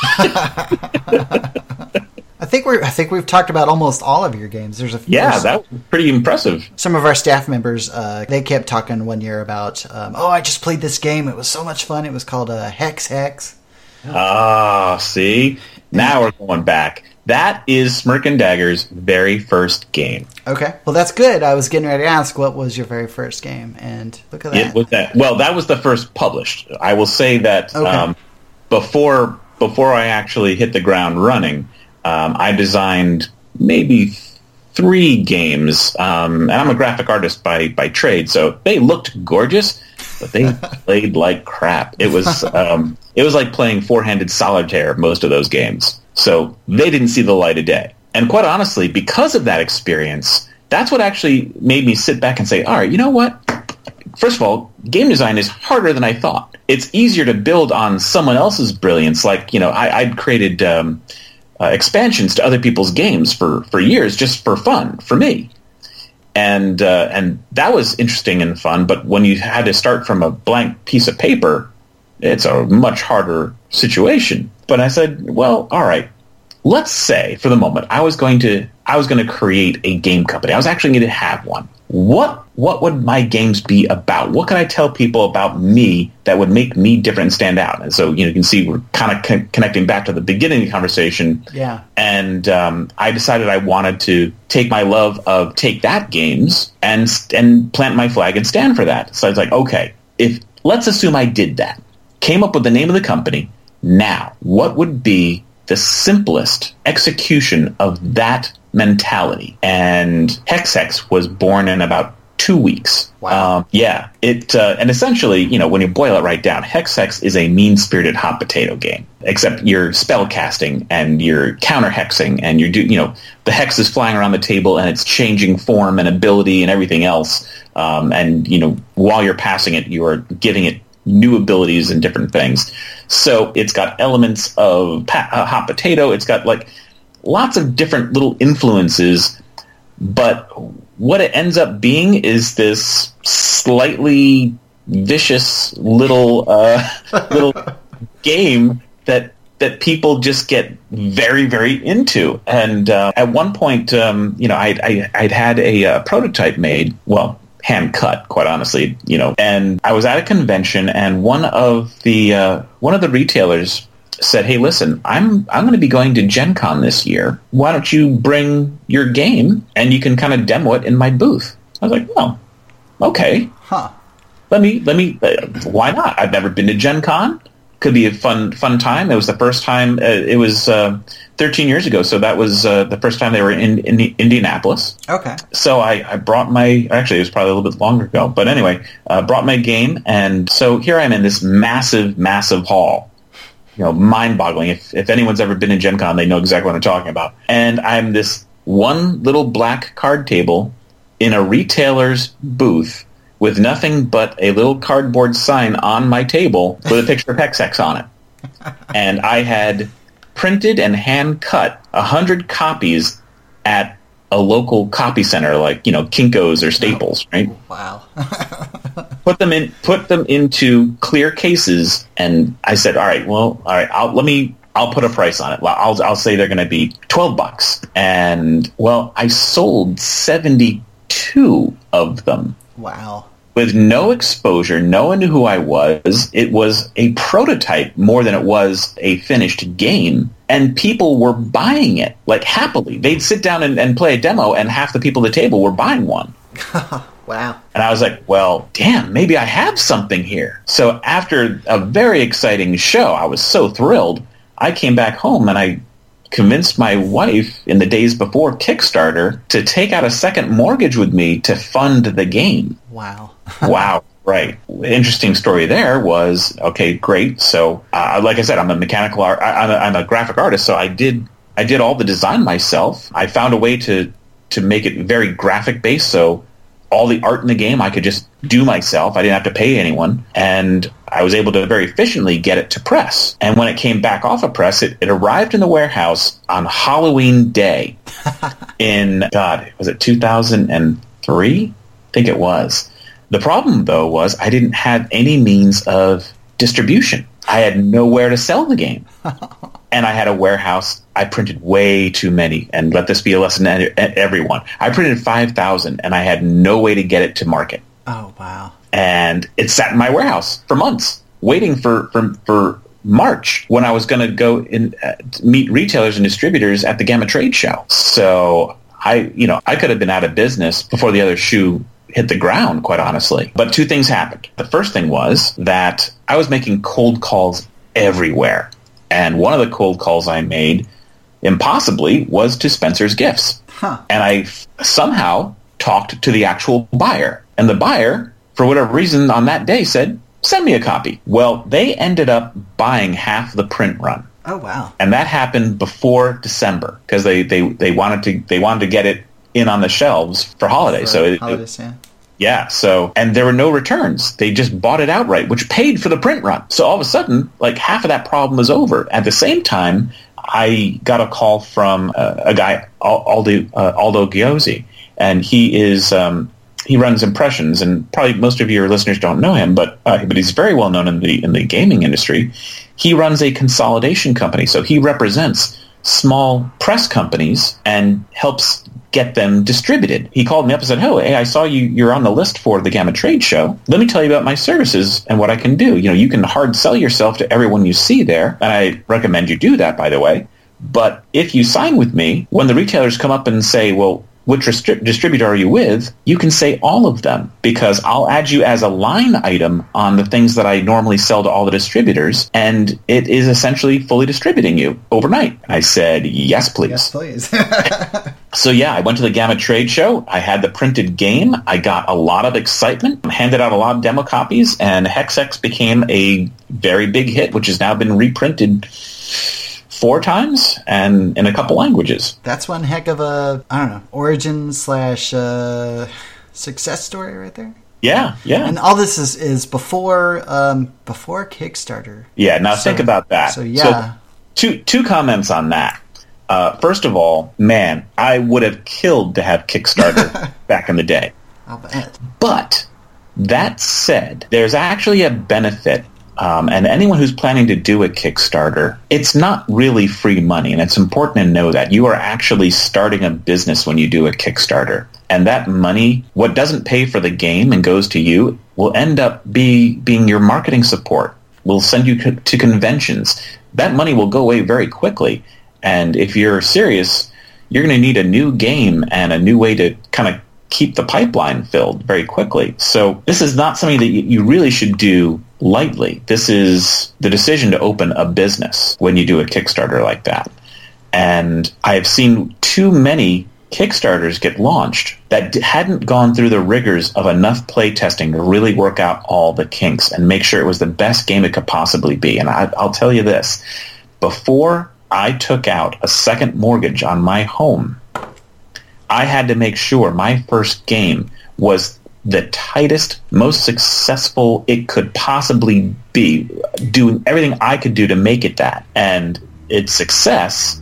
I think we're I think we've talked about almost all of your games. There's a few, yeah, that was pretty impressive. Some of our staff members uh, they kept talking one year about um, oh, I just played this game. It was so much fun. It was called uh, Hex Hex. Ah, see, now we're going back. That is Smirk and Dagger's very first game. Okay. Well, that's good. I was getting ready to ask, what was your very first game? And look at that. It was that. Well, that was the first published. I will say that okay. um, before before I actually hit the ground running, um, I designed maybe three games. Um, and I'm a graphic artist by, by trade, so they looked gorgeous, but they played like crap. It was um, it was like playing four-handed solitaire, most of those games. So they didn't see the light of day. And quite honestly, because of that experience, that's what actually made me sit back and say, all right, you know what? First of all, game design is harder than I thought. It's easier to build on someone else's brilliance. Like, you know, I, I'd created um, uh, expansions to other people's games for, for years just for fun, for me. And uh, and that was interesting and fun. But when you had to start from a blank piece of paper, it's a much harder situation. But I said, well, all right, let's say for the moment I was going to I was going to create a game company. I was actually going to have one. What what would my games be about? What could I tell people about me that would make me different and stand out? And so, you know, you can see we're kind of con- connecting back to the beginning of the conversation. Yeah. And um, I decided I wanted to take my love of Take That games and and plant my flag and stand for that. So I was like, okay, if let's assume I did that, came up with the name of the company. Now, what would be the simplest execution of that mentality? And Hex Hex was born in about two weeks. Wow. Um, yeah. It uh, and essentially, you know, when you boil it right down, Hex Hex is a mean-spirited hot potato game. Except you're spell casting and you're counter hexing and you're do you know the hex is flying around the table and it's changing form and ability and everything else. Um, and you know while you're passing it, you are giving it new abilities and different things. So it's got elements of pa- uh, hot potato. It's got like lots of different little influences, but what it ends up being is this slightly vicious little uh, little game that that people just get very, very into. And uh, at one point, um, you know, I'd, I, I'd had a uh, prototype made. Well, hand cut, quite honestly, you know. And I was at a convention, and one of the uh, one of the retailers said, "Hey, listen, I'm I'm going to be going to Gen Con this year. Why don't you bring your game and you can kind of demo it in my booth?" I was like, "Oh, okay, huh? Let me let me. Uh, why not? I've never been to Gen Con. could be a fun fun time. It was the first time. Uh, it was uh, thirteen years ago, so that was uh, the first time they were in, in Indianapolis. Okay. So I, I brought my. Actually, it was probably a little bit longer ago, but anyway, uh, brought my game, and so here I am in this massive, massive hall. You know, mind-boggling. If if anyone's ever been in Gen Con, they know exactly what I'm talking about. And I'm this one little black card table in a retailer's booth with nothing but a little cardboard sign on my table with a picture of Hexex on it. And I had printed and hand-cut a hundred copies at a local copy center like, you know, Kinko's or Staples, right? Wow. Put them in, put them into clear cases, and I said, "All right, well, all right, I'll, let me, I'll put a price on it. Well, I'll, I'll say they're going to be twelve bucks." And well, I sold seventy-two of them. Wow. With no exposure, no one knew who I was. It was a prototype more than it was a finished game, and people were buying it like happily. They'd sit down and, and play a demo, and half the people at the table were buying one. Wow. And I was like, well, damn, maybe I have something here. So after a very exciting show, I was so thrilled. I came back home and I convinced my wife in the days before Kickstarter to take out a second mortgage with me to fund the game. Wow. Wow. Right. Interesting story there was, okay, great. So uh, like I said, I'm a mechanical art, I, I'm, a, I'm a graphic artist. So I did, I did all the design myself. I found a way to, to make it very graphic based. So all the art in the game I could just do myself. I didn't have to pay anyone. And I was able to very efficiently get it to press. And when it came back off of press, it, it arrived in the warehouse on Halloween Day in, God, was it two thousand three? I think it was. The problem, though, was I didn't have any means of distribution. I had nowhere to sell the game. And I had a warehouse. I printed way too many. And let this be a lesson to everyone. I printed five thousand, and I had no way to get it to market. Oh, wow. And it sat in my warehouse for months, waiting for, for, for March when I was going to go in, uh, meet retailers and distributors at the Gamma Trade Show. So I, you know, I could have been out of business before the other shoe hit the ground, quite honestly. But two things happened. The first thing was that I was making cold calls everywhere. And one of the cold calls I made, impossibly, was to Spencer's Gifts. Huh. And I f- somehow talked to the actual buyer. And the buyer, for whatever reason, on that day said, send me a copy. Well, they ended up buying half the print run. Oh, wow. And that happened before December because they, they, they wanted to they wanted to get it in on the shelves for holidays. For so it, holidays, yeah. Yeah, so, and there were no returns. They just bought it outright, which paid for the print run. So all of a sudden, like, half of that problem was over. At the same time, I got a call from uh, a guy, Aldo, uh, Aldo Giozzi, and he is, um, he runs Impressions, and probably most of your listeners don't know him, but uh, but he's very well known in the in the gaming industry. He runs a consolidation company, so he represents small press companies and helps get them distributed. He called me up and said, "Oh, hey, I saw you. You're on the list for the Gamma Trade Show. Let me tell you about my services and what I can do. You know, you can hard sell yourself to everyone you see there, and I recommend you do that, by the way. But if you sign with me, when the retailers come up and say, well, which restri- distributor are you with? You can say all of them because I'll add you as a line item on the things that I normally sell to all the distributors, and it is essentially fully distributing you overnight." I said, yes, please. Yes, please. So yeah, I went to the Gamma Trade Show. I had the printed game. I got a lot of excitement, handed out a lot of demo copies, and Hexex became a very big hit, which has now been reprinted four times and in a couple languages. That's one heck of a, I don't know, origin slash uh, success story right there. Yeah, yeah. And all this is, is before um, before Kickstarter. Yeah, now so, think about that. So, yeah. So, two, two comments on that. Uh, first of all, man, I would have killed to have Kickstarter back in the day. I'll bet. But that said, there's actually a benefit. Um, and anyone who's planning to do a Kickstarter, it's not really free money, and it's important to know that. You are actually starting a business when you do a Kickstarter. And that money, what doesn't pay for the game and goes to you, will end up be being your marketing support. We'll send you co- to conventions. That money will go away very quickly. And if you're serious, you're going to need a new game and a new way to kind of keep the pipeline filled very quickly. So this is not something that you really should do lightly. This is the decision to open a business when you do a Kickstarter like that. And I've seen too many Kickstarters get launched that d- hadn't gone through the rigors of enough playtesting to really work out all the kinks and make sure it was the best game it could possibly be. And I, I'll tell you this, before I took out a second mortgage on my home, I had to make sure my first game was the tightest, most successful it could possibly be, doing everything I could do to make it that. And its success,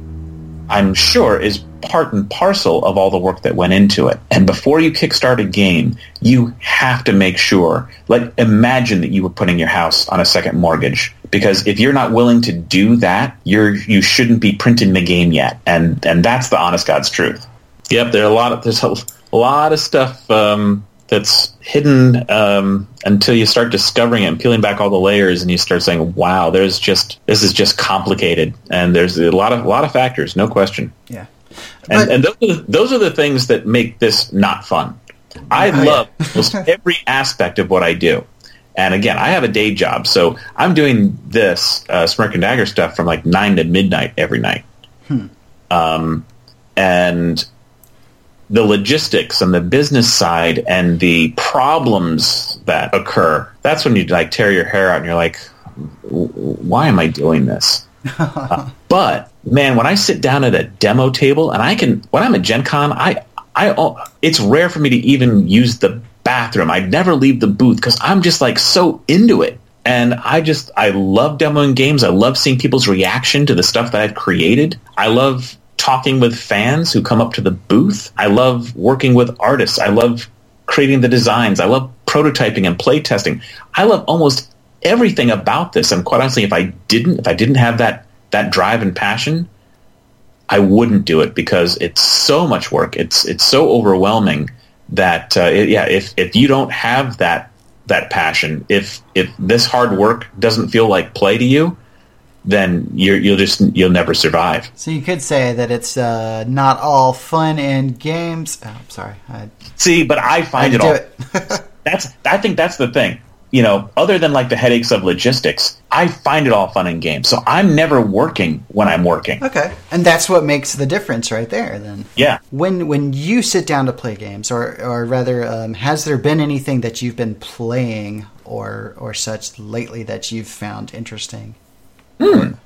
I'm sure, is part and parcel of all the work that went into it. And before you kickstart a game, you have to make sure, like, imagine that you were putting your house on a second mortgage. Because if you're not willing to do that, you're you shouldn't be printing the game yet. And and that's the honest God's truth. Yep, there are a lot of there's a, a lot of stuff um, that's hidden um, until you start discovering it and peeling back all the layers, and you start saying, "Wow, there's just this is just complicated." And there's a lot of a lot of factors, no question. Yeah, and, and those are the, those are the things that make this not fun. I oh, love yeah. almost every aspect of what I do. And again, I have a day job, so I'm doing this uh, Smirk and Dagger stuff from like nine to midnight every night. Hmm. Um, and the logistics and the business side and the problems that occur, that's when you like tear your hair out and you're like, why am I doing this? uh, but, man, when I sit down at a demo table, and I can, when I'm at Gen Con, I, I, it's rare for me to even use the bathroom. I'd never leave the booth because I'm just like so into it. And I just, I love demoing games. I love seeing people's reaction to the stuff that I've created. I love talking with fans who come up to the booth. I love working with artists. I love creating the designs. I love prototyping and playtesting. I love almost everything about this. And quite honestly, if I didn't, if I didn't have that, that drive and passion, I wouldn't do it because it's so much work. It's, it's so overwhelming that, uh, it, yeah, if, if you don't have that, that passion, if, if this hard work doesn't feel like play to you, then you're, you'll just, you'll never survive. So you could say that it's uh, not all fun and games. Oh, I'm sorry. I, See, but I find I it all. It. that's, I think that's the thing. You know, other than like the headaches of logistics, I find it all fun and games. So I'm never working when I'm working. Okay. And that's what makes the difference right there then. Yeah. When when you sit down to play games, or, or rather, um, has there been anything that you've been playing or, or such lately that you've found interesting? Hmm.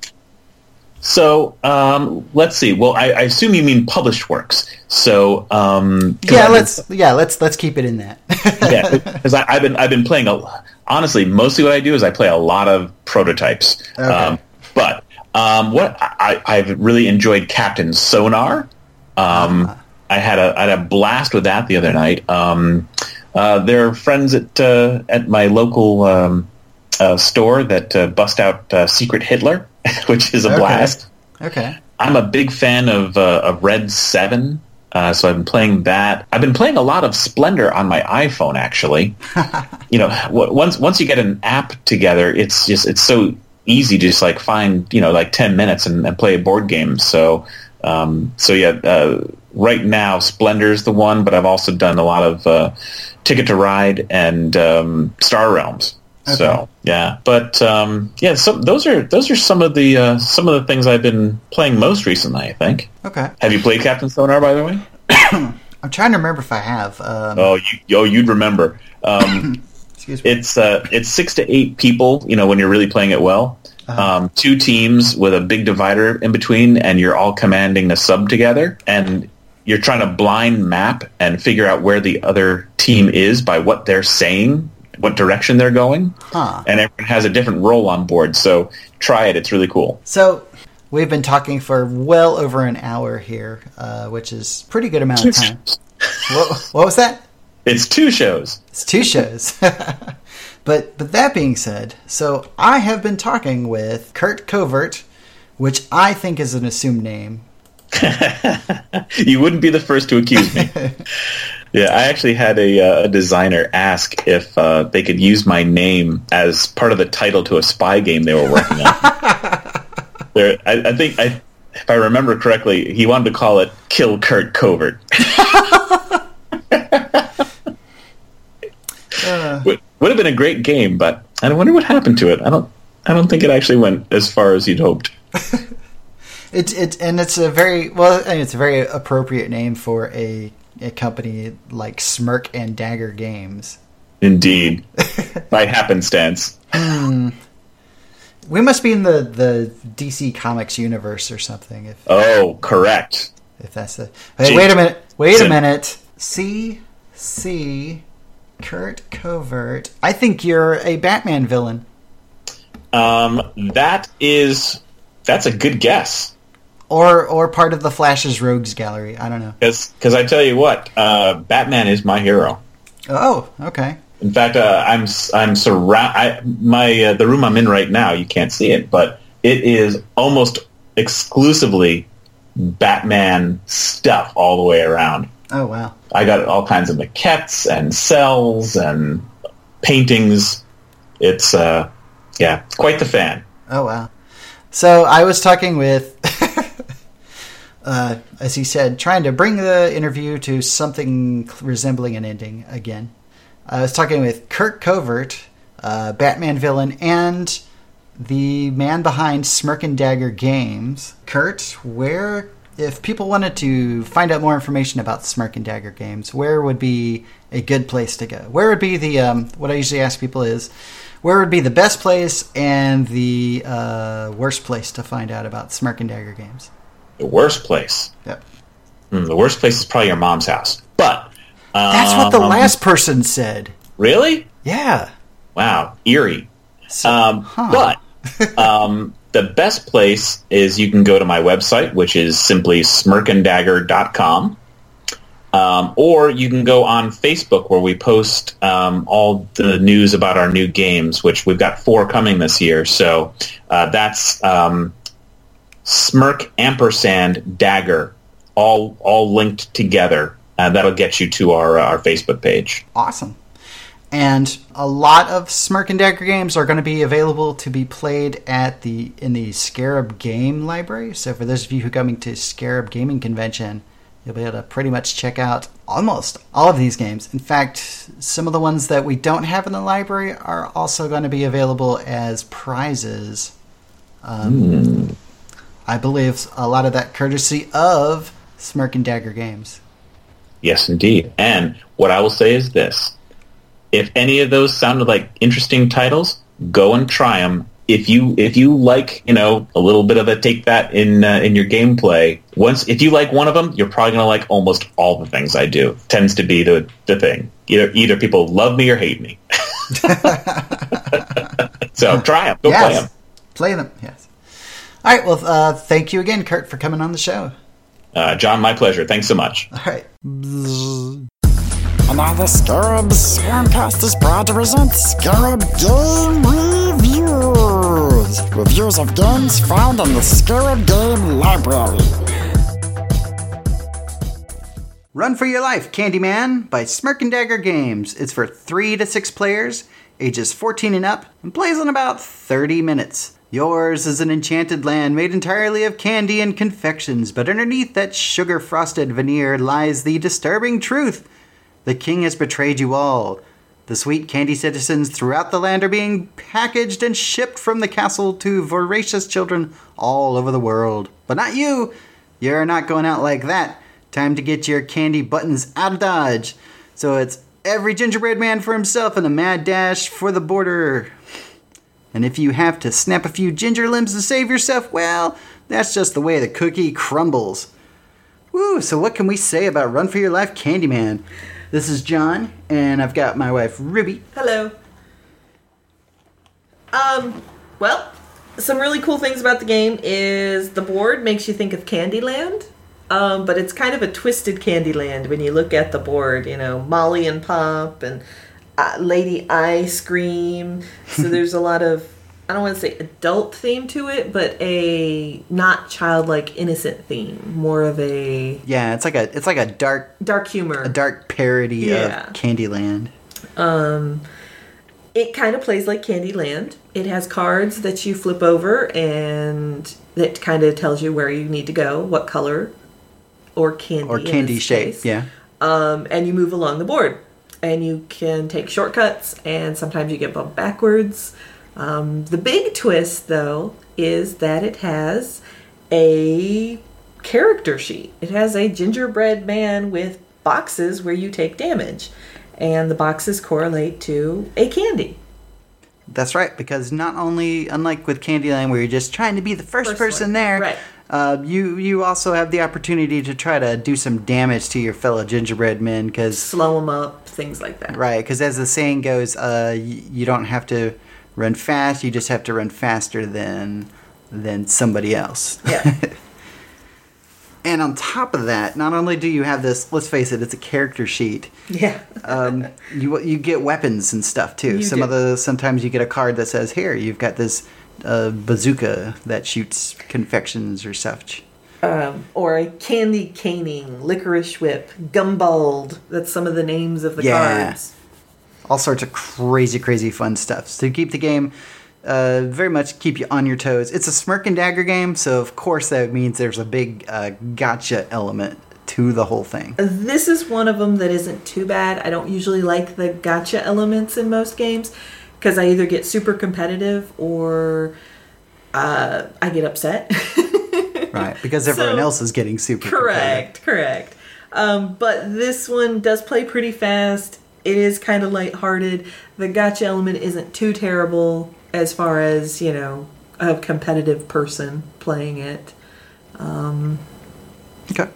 So, um, let's see. Well, I, I assume you mean published works. So, um, yeah, I've let's been, yeah let's let's keep it in that. yeah, because I've been I've been playing a. Honestly, mostly what I do is I play a lot of prototypes. Okay. Um, but um, what I, I've really enjoyed Captain Sonar. Um, uh-huh. I had a I had a blast with that the other night. Um, uh, there are friends at uh, at my local um, uh, store that uh, bust out uh, Secret Hitler, which is a okay. blast. Okay. I'm a big fan of uh, of Red seven. Uh, so I've been playing that. I've been playing a lot of Splendor on my iPhone, actually. You know, w- once once you get an app together, it's just it's so easy to just like find you know like ten minutes and, and play a board game. So um, so yeah, uh, right now Splendor's the one, but I've also done a lot of uh, Ticket to Ride and um, Star Realms. Okay. So yeah, but um, yeah, so those are those are some of the uh, some of the things I've been playing most recently, I think. Okay. Have you played Captain Sonar, by the way? I'm trying to remember if I have. Um... Oh, you, oh, you'd remember. Um, Excuse me. It's uh, it's six to eight people. You know, when you're really playing it well. Uh-huh. Um, two teams with a big divider in between, and you're all commanding a sub together, and you're trying to blind map and figure out where the other team is by what they're saying, what direction they're going, huh. and everyone has a different role on board. So try it; it's really cool. So we've been talking for well over an hour here, uh, which is a pretty good amount of time. what, what was that? It's two shows. It's two shows. but but that being said, so I have been talking with Kurt Covert, which I think is an assumed name. You wouldn't be the first to accuse me. Yeah, I actually had a, uh, a designer ask if uh, they could use my name as part of the title to a spy game they were working on. there, I, I think, I, if I remember correctly, he wanted to call it Kill Kurt Covert. uh. would, would have been a great game, but I wonder what happened to it. I don't. I don't think it actually went as far as you'd hoped. It's it and it's a very well. I mean, it's a very appropriate name for a a company like Smirk and Dagger Games. Indeed, by happenstance. Hmm. We must be in the, the D C Comics universe or something. If oh, correct. If that's the wait, wait a minute. Wait a minute. C C Kurt Covert. I think you're a Batman villain. Um, that is that's a good guess. Or or part of the Flash's Rogues Gallery. I don't know. Because I tell you what, uh, Batman is my hero. Oh, okay. In fact, uh, I'm I'm surround. I, my uh, the room I'm in right now. You can't see it, but it is almost exclusively Batman stuff all the way around. Oh wow! I got all kinds of maquettes and cells and paintings. It's uh, yeah, quite the fan. Oh wow! So I was talking with. Uh, as he said, trying to bring the interview to something resembling an ending again. I was talking with Kurt Covert, uh, Batman villain, and the man behind Smirk and Dagger Games. Kurt, where, if people wanted to find out more information about Smirk and Dagger Games, where would be a good place to go? Where would be the, um, what I usually ask people is, where would be the best place and the uh, worst place to find out about Smirk and Dagger Games? The worst place. Yep. Mm, the worst place is probably your mom's house. But um, that's what the last person said. Really? Yeah. Wow. Eerie. So, um, huh. But um, the best place is you can go to my website, which is simply smirk and dagger dot com. Um, or you can go on Facebook where we post um, all the news about our new games, which we've got four coming this year. So uh, that's... Um, Smirk ampersand Dagger, all all linked together. Uh, that'll get you to our uh, our Facebook page. Awesome. And a lot of Smirk and Dagger games are going to be available to be played at the in the Scarab Game Library. So for those of you who are coming to Scarab Gaming Convention, you'll be able to pretty much check out almost all of these games. In fact, some of the ones that we don't have in the library are also going to be available as prizes. Um, mm. I believe a lot of that courtesy of Smirk and Dagger Games. Yes, indeed. And what I will say is this. If any of those sounded like interesting titles, go and try them. If you if you like, you know, a little bit of a take that in uh, in your gameplay, once if you like one of them, you're probably going to like almost all the things I do. Tends to be the the thing. Either either people love me or hate me. So try them. Go yes. play them. Play them, yes. All right, well, uh, thank you again, Kurt, for coming on the show. Uh, John, my pleasure. Thanks so much. All right. And now the Scarab Swarmcast is proud to present Scarab Game Reviews. Reviews of games found in the Scarab Game Library. Run for Your Life, Candyman by Smirk and Dagger Games. It's for three to six players, ages fourteen and up, and plays in about thirty minutes. Yours is an enchanted land made entirely of candy and confections, but underneath that sugar-frosted veneer lies the disturbing truth. The king has betrayed you all. The sweet candy citizens throughout the land are being packaged and shipped from the castle to voracious children all over the world. But not you. You're not going out like that. Time to get your candy buttons out of Dodge. So it's every gingerbread man for himself and a mad dash for the border. And if you have to snap a few ginger limbs to save yourself, well, that's just the way the cookie crumbles. Woo, so what can we say about Run for Your Life, Candyman? This is John, and I've got my wife, Ruby. Hello. Um, well, some really cool things about the game is the board makes you think of Candyland, um, but it's kind of a twisted Candyland when you look at the board, you know, Molly and Pop and uh, Lady Ice Cream. So there's a lot of, I don't want to say adult theme to it, but a not childlike innocent theme. More of a Yeah, it's like a it's like a dark dark humor, a dark parody Yeah. of Candyland. Um, it kind of plays like Candyland. It has cards that you flip over, and that kind of tells you where you need to go, what color, or candy, Or in candy this shape, case. yeah. Um, and you move along the board. and you can take shortcuts, and sometimes you get bumped backwards. Um, the big twist, though, is that it has a character sheet. It has a gingerbread man with boxes where you take damage, and the boxes correlate to a candy. That's right, because not only, unlike with Candyland, where you're just trying to be the first, First person one, there, right. uh, you you also have the opportunity to try to do some damage to your fellow gingerbread men, because Slow them up, things like that. right, because as the saying goes, uh, y- you don't have to run fast; you just have to run faster than than somebody else. Yeah. And on top of that, not only do you have this, let's face it, it's a character sheet. Yeah. um, you you get weapons and stuff too. You Some do. of the sometimes you get a card that says, "Here, you've got this uh, bazooka that shoots confections or such." Um, or a candy caning, licorice whip, gumballed. That's some of the names of the Yeah. cards. All sorts of crazy, crazy fun stuff. So to keep the game uh, very much keep you on your toes. It's a smirk and dagger game, so of course that means there's a big uh, gotcha element to the whole thing. This is one of them that isn't too bad. I don't usually like the gotcha elements in most games because I either get super competitive or uh, I get upset. Right, because everyone So- else is getting super Correct, correct. Um, but this one does play pretty fast. It is kind of lighthearted. The gotcha element isn't too terrible as far as, you know, a competitive person playing it. Um, Okay.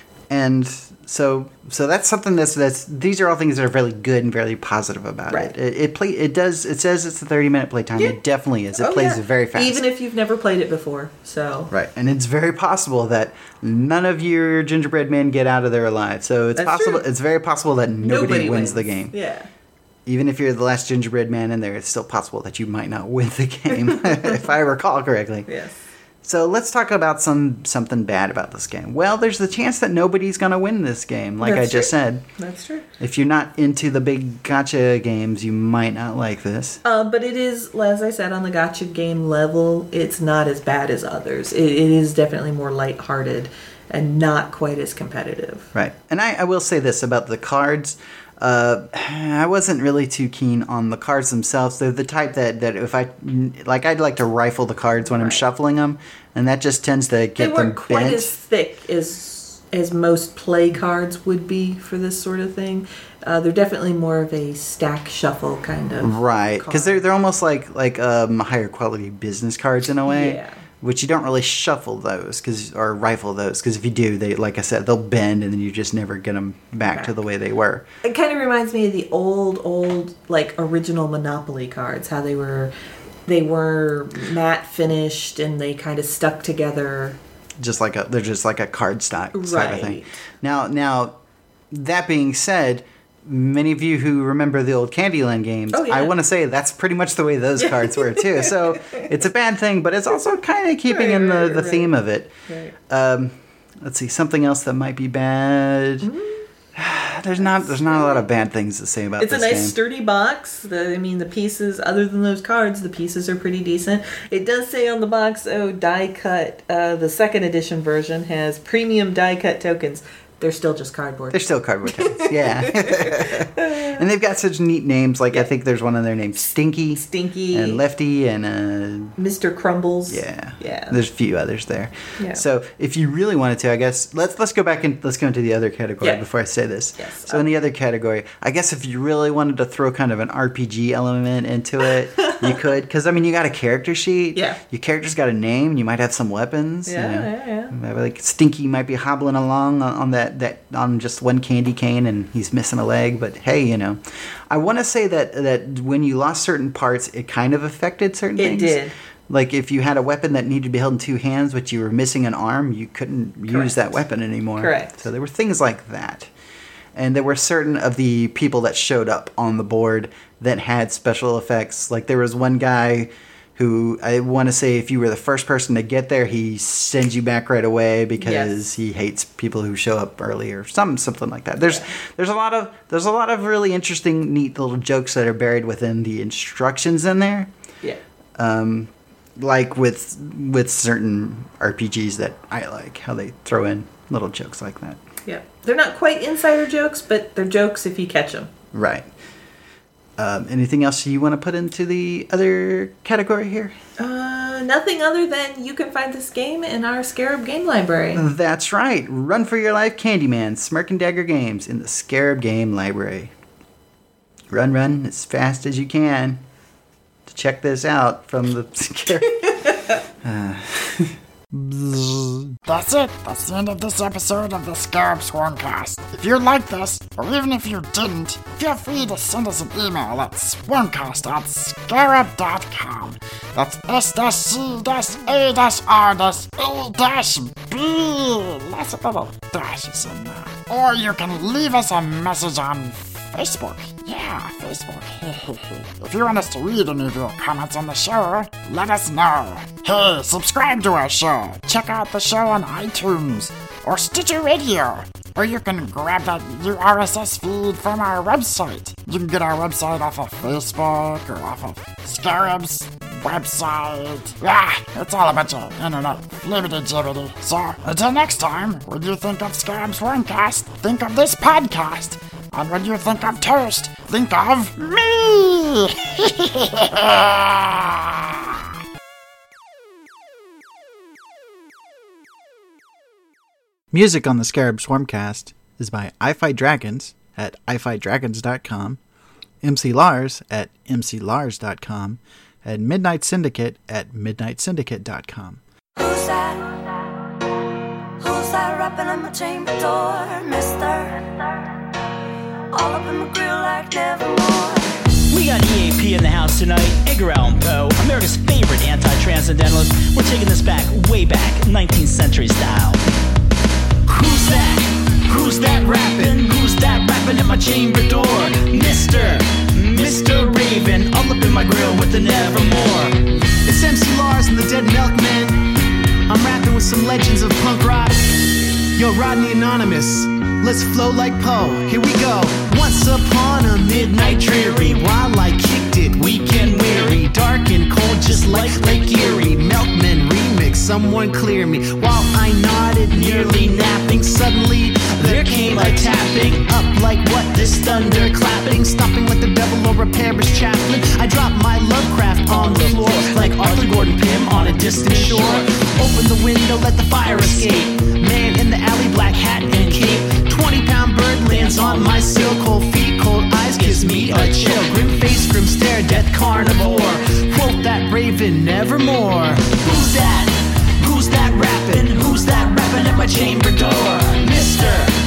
And so so that's something that's that's these are all things that are really good and very positive about Right. it. It it play it does it says it's a thirty minute playtime. Yeah. It definitely is. It oh, plays yeah. very fast. Even if you've never played it before. So Right. And it's very possible that none of your gingerbread men get out of there alive. So it's That's possible true. it's very possible that nobody, wins, the game. Yeah. Even if you're the last gingerbread man in there, it's still possible that you might not win the game, if I recall correctly. Yes. So let's talk about some something bad about this game. Well, there's the chance that nobody's going to win this game, like That's I just true. said. That's true. If you're not into the big gotcha games, you might not like this. Uh, but it is, as I said, on the gotcha game level, it's not as bad as others. It, it is definitely more lighthearted and not quite as competitive. Right. And I, I will say this about the cards. Uh, I wasn't really too keen on the cards themselves. They're the type that, that if I, like, I'd like to rifle the cards when I'm Right. shuffling them, and that just tends to They get them weren't quite bent. as thick as as most play cards would be for this sort of thing. Uh, they're definitely more of a stack shuffle kind of. Right, because card. they're they're almost like like um, higher quality business cards in a way. Yeah. Which you don't really shuffle those, cause, or rifle those, because if you do, they like I said, they'll bend, and then you just never get them back, Back. to the way they were. It kind of reminds me of the old, old, like original Monopoly cards. How they were, they were matte finished and they kind of stuck together. Just like a they're just like a card stock sort of thing. Right. Now, now that being said, many of you who remember the old Candyland games, Oh, yeah. I want to say that's pretty much the way those cards were too. So it's a bad thing, but it's also kind of keeping Right, in the, right, the right. theme of it. Right. Um, let's see, something else that might be bad. There's not there's not a lot of bad things to say about It's a this nice game. sturdy box. The, I mean, the pieces, other than those cards, the pieces are pretty decent. It does say on the box, oh, die cut. Uh, the second edition version has premium die cut tokens. They're still just cardboard. They're still cardboard tokens, yeah. And they've got such neat names. Like I think there's one of their names, Stinky, Stinky, and Lefty, and uh, Mister Crumbles. yeah, Yeah. There's a few others there. Yeah. So if you really wanted to, I guess let's let's go back and let's go into the other category Yeah. before I say this. Yes. So in the other category, I guess if you really wanted to throw kind of an R P G element into it, you could. Because I mean, you got a character sheet. Yeah. Your character's got a name. You might have some weapons. Yeah, you know. yeah, yeah. Maybe like Stinky might be hobbling along on, on that, that on just one candy cane and he's missing a leg, but hey, you know. I want to say that that when you lost certain parts, it kind of affected certain It things. did. Like if you had a weapon that needed to be held in two hands, but you were missing an arm, you couldn't use Correct. that weapon anymore. Correct. So there were things like that. And there were certain of the people that showed up on the board that had special effects. Like there was one guy who I want to say if you were the first person to get there, he sends you back right away because Yes. he hates people who show up early or some something like that. There's Yeah. there's a lot of there's a lot of really interesting, neat little jokes that are buried within the instructions in there. Yeah. Um, like with with certain R P Gs that I like, how they throw in little jokes like that. Yeah. They're not quite insider jokes, but they're jokes if you catch them. Right. Um, anything else you want to put into the other category here? Uh, nothing other than you can find this game in our Scarab game library. That's right. Run for your life, Candyman, Smirk and Dagger games in the Scarab game library. Run, run as fast as you can to check this out from the Scarab. uh. That's it. That's the end of this episode of the Scarab Swarmcast. If you liked this, or even if you didn't, feel free to send us an email at swarmcast at scarab dot com. That's S C A R A B. Lots of little dashes in there. Or you can leave us a message on Facebook. Yeah, Facebook. If you want us to read any of your comments on the show, let us know. Hey, subscribe to our show. Check out the show on iTunes or Stitcher Radio. Or you can grab that R S S feed from our website. You can get our website off of Facebook or off of Scarab's website. Ah, it's all a bunch of internet flibbity-jibbity. So, until next time, when you think of Scarab's Swarmcast, think of this podcast. And when you think of toast, think of me! Music on the Scarab Swarmcast is by I Fight Dragons at i fight dragons dot com, M C Lars at m c lars dot com, and Midnight Syndicate at midnight syndicate dot com. Who's that? Who's that rapping on my chamber door, mister? All up in my grill like nevermore. We got E A P in the house tonight, Edgar Allan Poe, America's favorite anti-transcendentalist. We're taking this back, way back, nineteenth century style. Who's that? Who's that rapping? Who's that rapping at my chamber door? Mister, Mister Raven, all up in my grill with the Nevermore. It's M C Lars and the Dead Milkmen. I'm rapping with some legends of punk rock. Yo, Rodney Anonymous, let's flow like Poe. Here we go. Once upon a midnight dreary, while I kicked it, weekend weary, dark and cold, just like Lake Erie. Milkman remix, someone clear me. While I nodded, nearly napping, suddenly there came a tapping up like what? This thunder clapping, stomping like the devil or a parish chaplain. I dropped my Lovecraft on the floor, like Arthur Gordon Pym on a distant shore. Open the window, let the fire escape. Man in the alley, black hat and cape. twenty pound bird lands on my sill. Cold feet, cold eyes gives me a chill. Grim face, grim stare, death carnivore. Quote that Raven, nevermore. Who's that? Who's that rapping? Who's that rapping at my chamber door? Mister,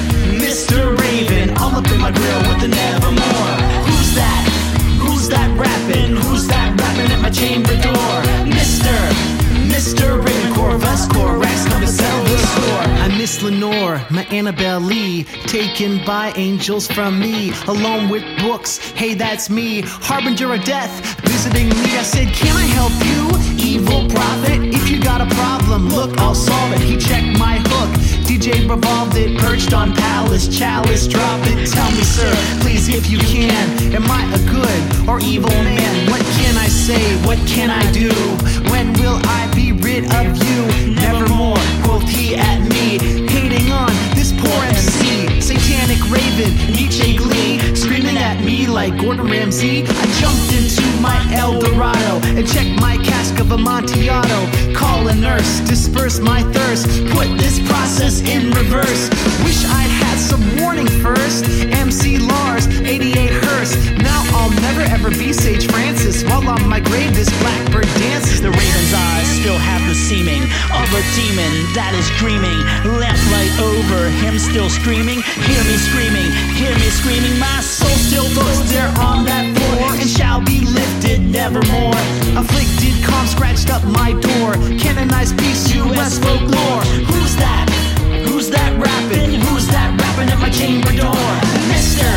Mister Raven, all up in my grill with the nevermore. Who's that? Who's that rapping? Who's that rapping at my chamber door? Mister, Mister Raven, Corvus, Corax, come to sell the store. I miss Lenore, my Annabelle Lee, taken by angels from me, along with books. Hey, that's me, harbinger of death, visiting me. I said, can I help you, evil prophet? If you got a problem, look, I'll solve it. He checked my hook, D J revolved it, perched on palace, chalice, drop it. Tell me, sir, please, if you can, am I a good or evil man? What can I say? What can I do? When will I be rid of you? Nevermore, quoth he at me, hating on this poor M C. Satanic Raven, Nietzsche glee, screaming at me like Gordon Ramsay. I jumped into my El Dorado and checked my cask of Amontillado. Call a nurse, disperse my thirst, put this process in reverse. Wish I'd had some warning first. M C Lars, eighty-eight Hearst. Now I'll never ever be Sage Francis, while on my grave this blackbird dances. The raven's eyes still have the seeming of a demon that is dreaming. Lamplight over him still screaming. Hear me screaming, hear me screaming. My soul still floats there on that floor and shall be lifted nevermore. Afflicted calm scratched up my door. Canonized peace, U S folklore. Who's that? Who's that rapping? Who's that rapping at my chamber door? Mister,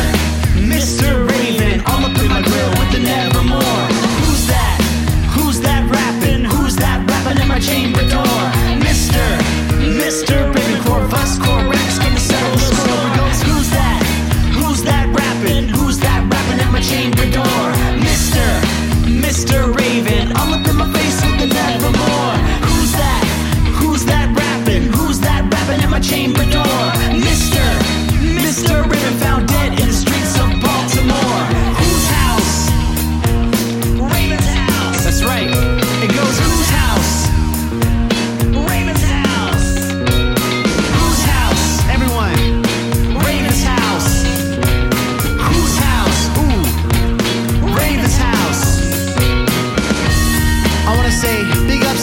Mister Raven, all up in my grill with the nevermore. Who's that? Who's that rapping? Who's that rapping at my chamber door? Mister, Mister Raven, Corvus, Corax, can you settle the score? Who's that? Who's that rapping? Who's that rapping at my chamber door? Mister, Mister Raven, all up in my face with the nevermore. Who's that? Who's that rapping?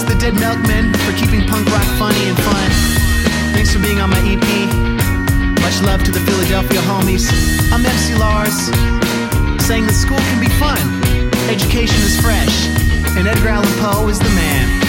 the Dead Milkmen for keeping punk rock funny and fun. Thanks for being on my E P. Much love to the Philadelphia homies. I'm M C Lars, saying that school can be fun, education is fresh, and Edgar Allan Poe is the man.